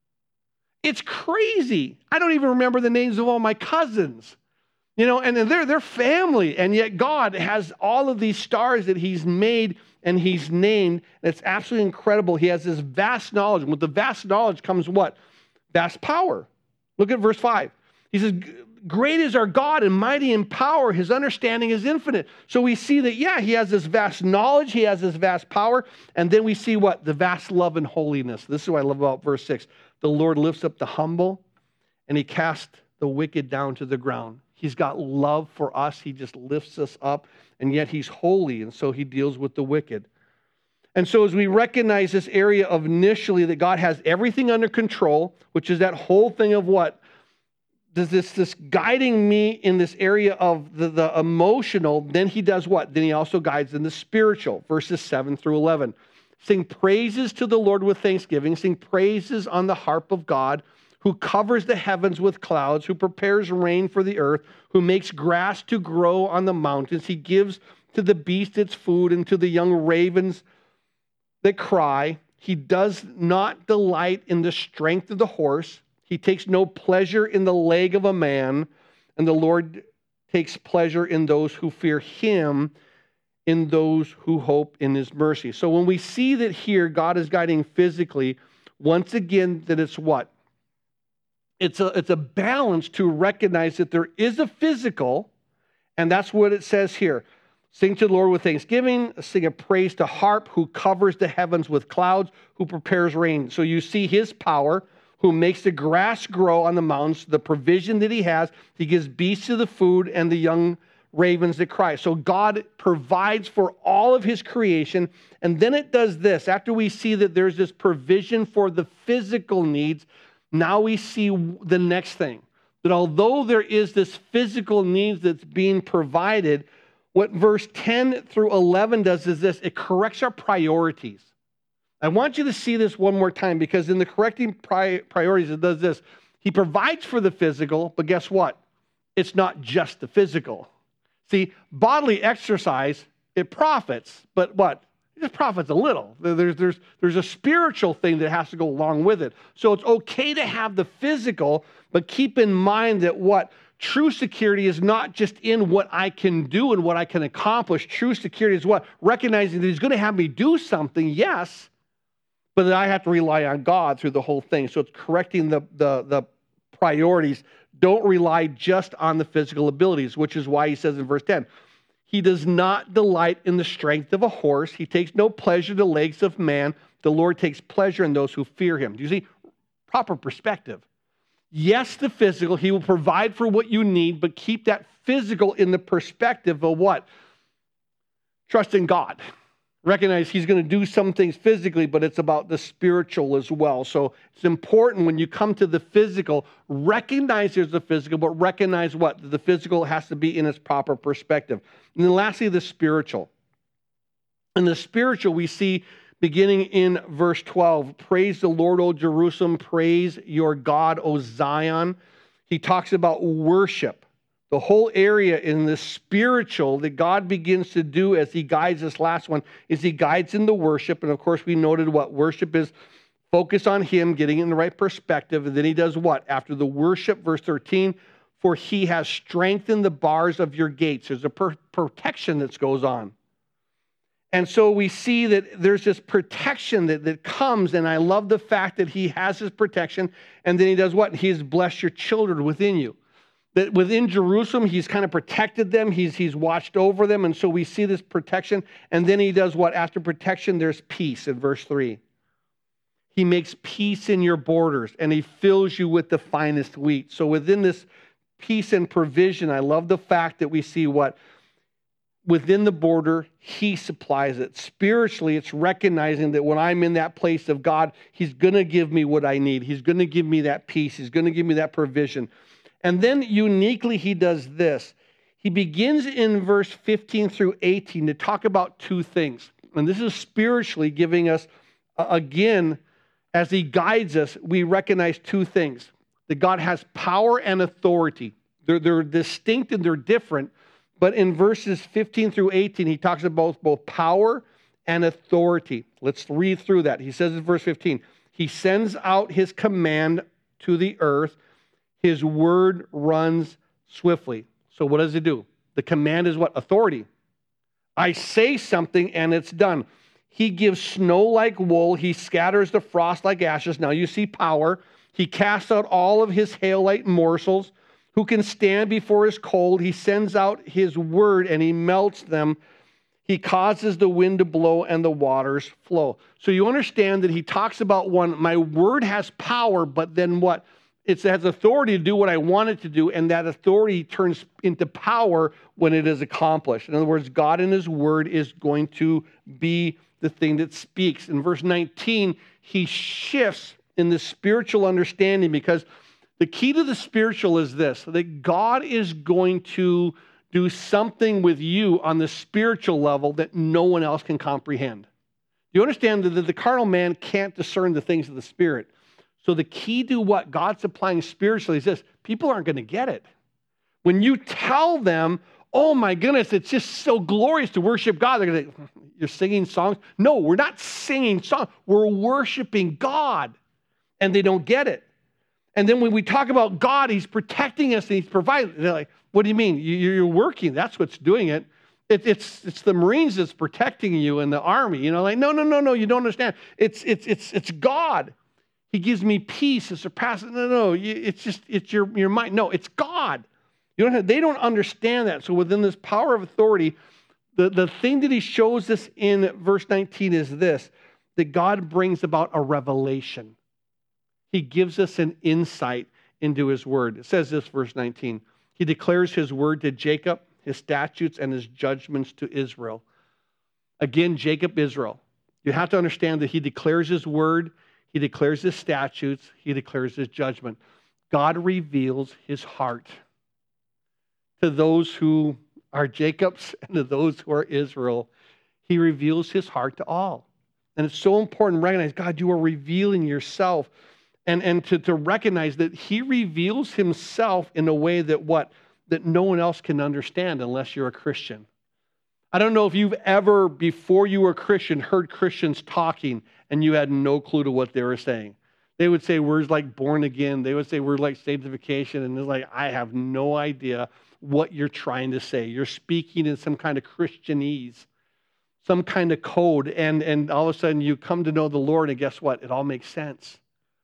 It's crazy. I don't even remember the names of all my cousins. And they're family. And yet God has all of these stars that He's made and He's named. It's absolutely incredible. He has this vast knowledge. And with the vast knowledge comes what? Vast power. Look at verse 5. He says, great is our God and mighty in power. His understanding is infinite. So we see that, He has this vast knowledge. He has this vast power. And then we see what? The vast love and holiness. This is what I love about verse 6. The Lord lifts up the humble and He casts the wicked down to the ground. He's got love for us. He just lifts us up. And yet He's holy. And so He deals with the wicked. And so as we recognize this area of initially that God has everything under control, which is that whole thing of what? Does this guiding me in this area of the emotional, then He does what? Then He also guides in the spiritual, verses 7 through 11. Sing praises to the Lord with thanksgiving. Sing praises on the harp of God, who covers the heavens with clouds, who prepares rain for the earth, who makes grass to grow on the mountains. He gives to the beast its food and to the young ravens that cry. He does not delight in the strength of the horse. He takes no pleasure in the leg of a man, and the Lord takes pleasure in those who fear Him, in those who hope in His mercy. So when we see that here God is guiding physically, once again, that it's what? It's a balance to recognize that there is a physical, and that's what it says here. Sing to the Lord with thanksgiving, sing a praise to harp, who covers the heavens with clouds, who prepares rain. So you see His power, who makes the grass grow on the mountains, the provision that He has. He gives beasts to the food and the young ravens that cry. So God provides for all of His creation. And then it does this. After we see that there's this provision for the physical needs, now we see the next thing. That although there is this physical needs that's being provided, what verse 10 through 11 does is this. It corrects our priorities. I want you to see this one more time, because in the correcting priorities, it does this. He provides for the physical, but guess what? It's not just the physical. See, bodily exercise, it profits, but what? It just profits a little. There's a spiritual thing that has to go along with it. So it's okay to have the physical, but keep in mind that what? True security is not just in what I can do and what I can accomplish. True security is what? Recognizing that He's going to have me do something, yes, but that I have to rely on God through the whole thing. So it's correcting the priorities. Don't rely just on the physical abilities, which is why He says in verse 10, He does not delight in the strength of a horse. He takes no pleasure in the legs of man. The Lord takes pleasure in those who fear Him. Do you see? Proper perspective. Yes, the physical, He will provide for what you need, but keep that physical in the perspective of what? Trust in God. Recognize He's going to do some things physically, but it's about the spiritual as well. So it's important when you come to the physical, recognize there's the physical, but recognize what? The physical has to be in its proper perspective. And then lastly, the spiritual. In the spiritual, we see beginning in verse 12, praise the Lord, O Jerusalem, praise your God, O Zion. He talks about worship. The whole area in the spiritual that God begins to do as He guides this last one is He guides in the worship. And of course, we noted what worship is. Focus on Him, getting in the right perspective. And then He does what? After the worship, verse 13, for He has strengthened the bars of your gates. There's a protection that goes on. And so we see that there's this protection that comes. And I love the fact that He has His protection. And then He does what? He has blessed your children within you. That within Jerusalem, he's kind of protected them. He's watched over them. And so we see this protection. And then he does what? After protection, there's peace in verse 3. He makes peace in your borders, and he fills you with the finest wheat. So within this peace and provision, I love the fact that we see what? Within the border, he supplies it. Spiritually, it's recognizing that when I'm in that place of God, he's going to give me what I need. He's going to give me that peace. He's going to give me that provision. And then uniquely, he does this. He begins in verse 15 through 18 to talk about two things. And this is spiritually giving us, again, as he guides us, we recognize two things. That God has power and authority. They're distinct and they're different. But in verses 15 through 18, he talks about both power and authority. Let's read through that. He says in verse 15, he sends out his command to the earth. His word runs swiftly. So what does it do? The command is what? Authority. I say something and it's done. He gives snow like wool. He scatters the frost like ashes. Now you see power. He casts out all of his hail like morsels. Who can stand before his cold? He sends out his word and he melts them. He causes the wind to blow and the waters flow. So you understand that he talks about one, my word has power, but then what? It has authority to do what I want it to do, and that authority turns into power when it is accomplished. In other words, God in his word is going to be the thing that speaks. In verse 19, he shifts in the spiritual understanding, because the key to the spiritual is this, that God is going to do something with you on the spiritual level that no one else can comprehend. You understand that the carnal man can't discern the things of the Spirit. So the key to what God's applying spiritually is this. People aren't going to get it. When you tell them, oh my goodness, it's just so glorious to worship God, they're going to say, you're singing songs? No, we're not singing songs. We're worshiping God. And they don't get it. And then when we talk about God, he's protecting us and he's providing. They're like, what do you mean? You're working. That's what's doing it. It's the Marines that's protecting you and the Army. You know, like, no, you don't understand. It's God. He gives me peace that surpasses. No, it's your mind. No, it's God. They don't understand that. So within this power of authority, the thing that he shows us in verse 19 is this, that God brings about a revelation. He gives us an insight into his word. It says this, verse 19. He declares his word to Jacob, his statutes and his judgments to Israel. Again, Jacob, Israel. You have to understand that he declares his word, he declares his statutes, he declares his judgment. God reveals his heart to those who are Jacob's and to those who are Israel. He reveals his heart to all. And it's so important to recognize, God, you are revealing yourself. And to recognize that he reveals himself in a way that no one else can understand unless you're a Christian. I don't know if you've ever, before you were a Christian, heard Christians talking and you had no clue to what they were saying. They would say words like born again. They would say words like sanctification. And it's like, I have no idea what you're trying to say. You're speaking in some kind of Christianese, some kind of code. And all of a sudden you come to know the Lord and guess what? It all makes sense.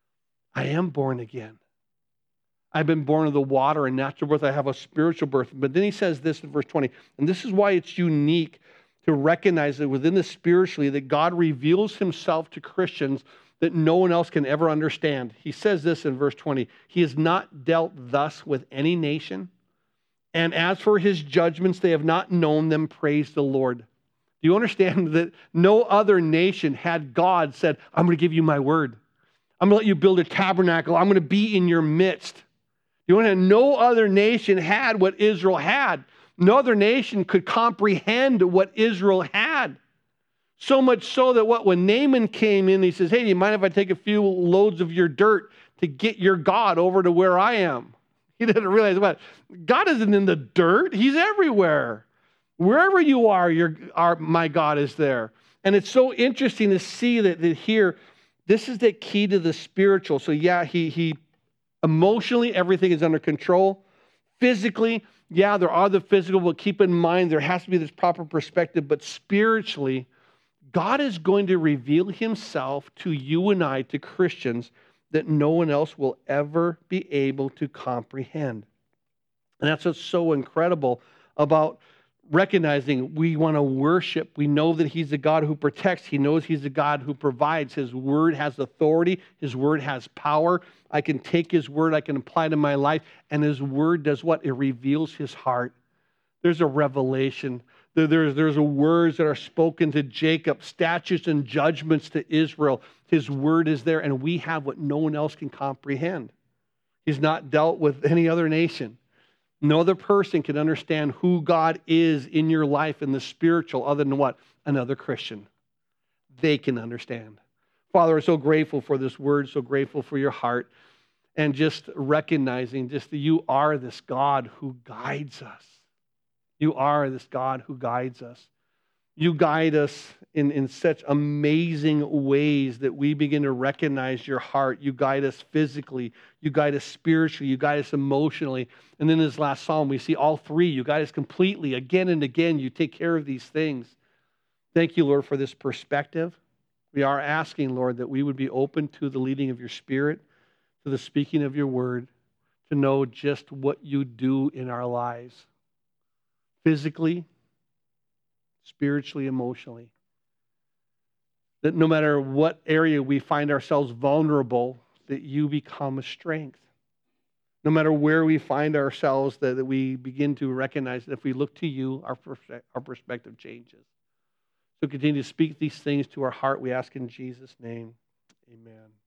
I am born again. I've been born of the water and natural birth. I have a spiritual birth. But then he says this in verse 20, and this is why it's unique to recognize that within the spiritually that God reveals himself to Christians that no one else can ever understand. He says this in verse 20, he has not dealt thus with any nation, and as for his judgments, they have not known them, praise the Lord. Do you understand that no other nation had God said, I'm going to give you my word. I'm going to let you build a tabernacle. I'm going to be in your midst. You want to know, no other nation had what Israel had. No other nation could comprehend what Israel had. So much so that when Naaman came in, he says, hey, do you mind if I take a few loads of your dirt to get your God over to where I am? He didn't realize what? God isn't in the dirt. He's everywhere. Wherever you are, my God is there. And it's so interesting to see that here, this is the key to the spiritual. So yeah, he emotionally, everything is under control. Physically, yeah, there are the physical, but keep in mind, there has to be this proper perspective. But spiritually, God is going to reveal himself to you and I, to Christians, that no one else will ever be able to comprehend. And that's what's so incredible about recognizing we want to worship. We know that He's the God who protects. He knows He's the God who provides. His word has authority. His word has power. I can take His word, I can apply it in my life, and His word does what? It reveals His heart. There's a revelation. There's words that are spoken to Jacob, statutes and judgments to Israel. His word is there, and we have what no one else can comprehend. He's not dealt with any other nation. No other person can understand who God is in your life in the spiritual other than what? Another Christian. They can understand. Father, we're so grateful for this word, so grateful for your heart, and just recognizing just that you are this God who guides us. You are this God who guides us. You guide us in such amazing ways that we begin to recognize your heart. You guide us physically. You guide us spiritually. You guide us emotionally. And then in this last psalm, we see all three. You guide us completely. Again and again, you take care of these things. Thank you, Lord, for this perspective. We are asking, Lord, that we would be open to the leading of your Spirit, to the speaking of your word, to know just what you do in our lives, physically, spiritually, emotionally. That no matter what area we find ourselves vulnerable, that you become a strength. No matter where we find ourselves, that we begin to recognize that if we look to you, our perspective changes. So continue to speak these things to our heart, we ask in Jesus' name. Amen.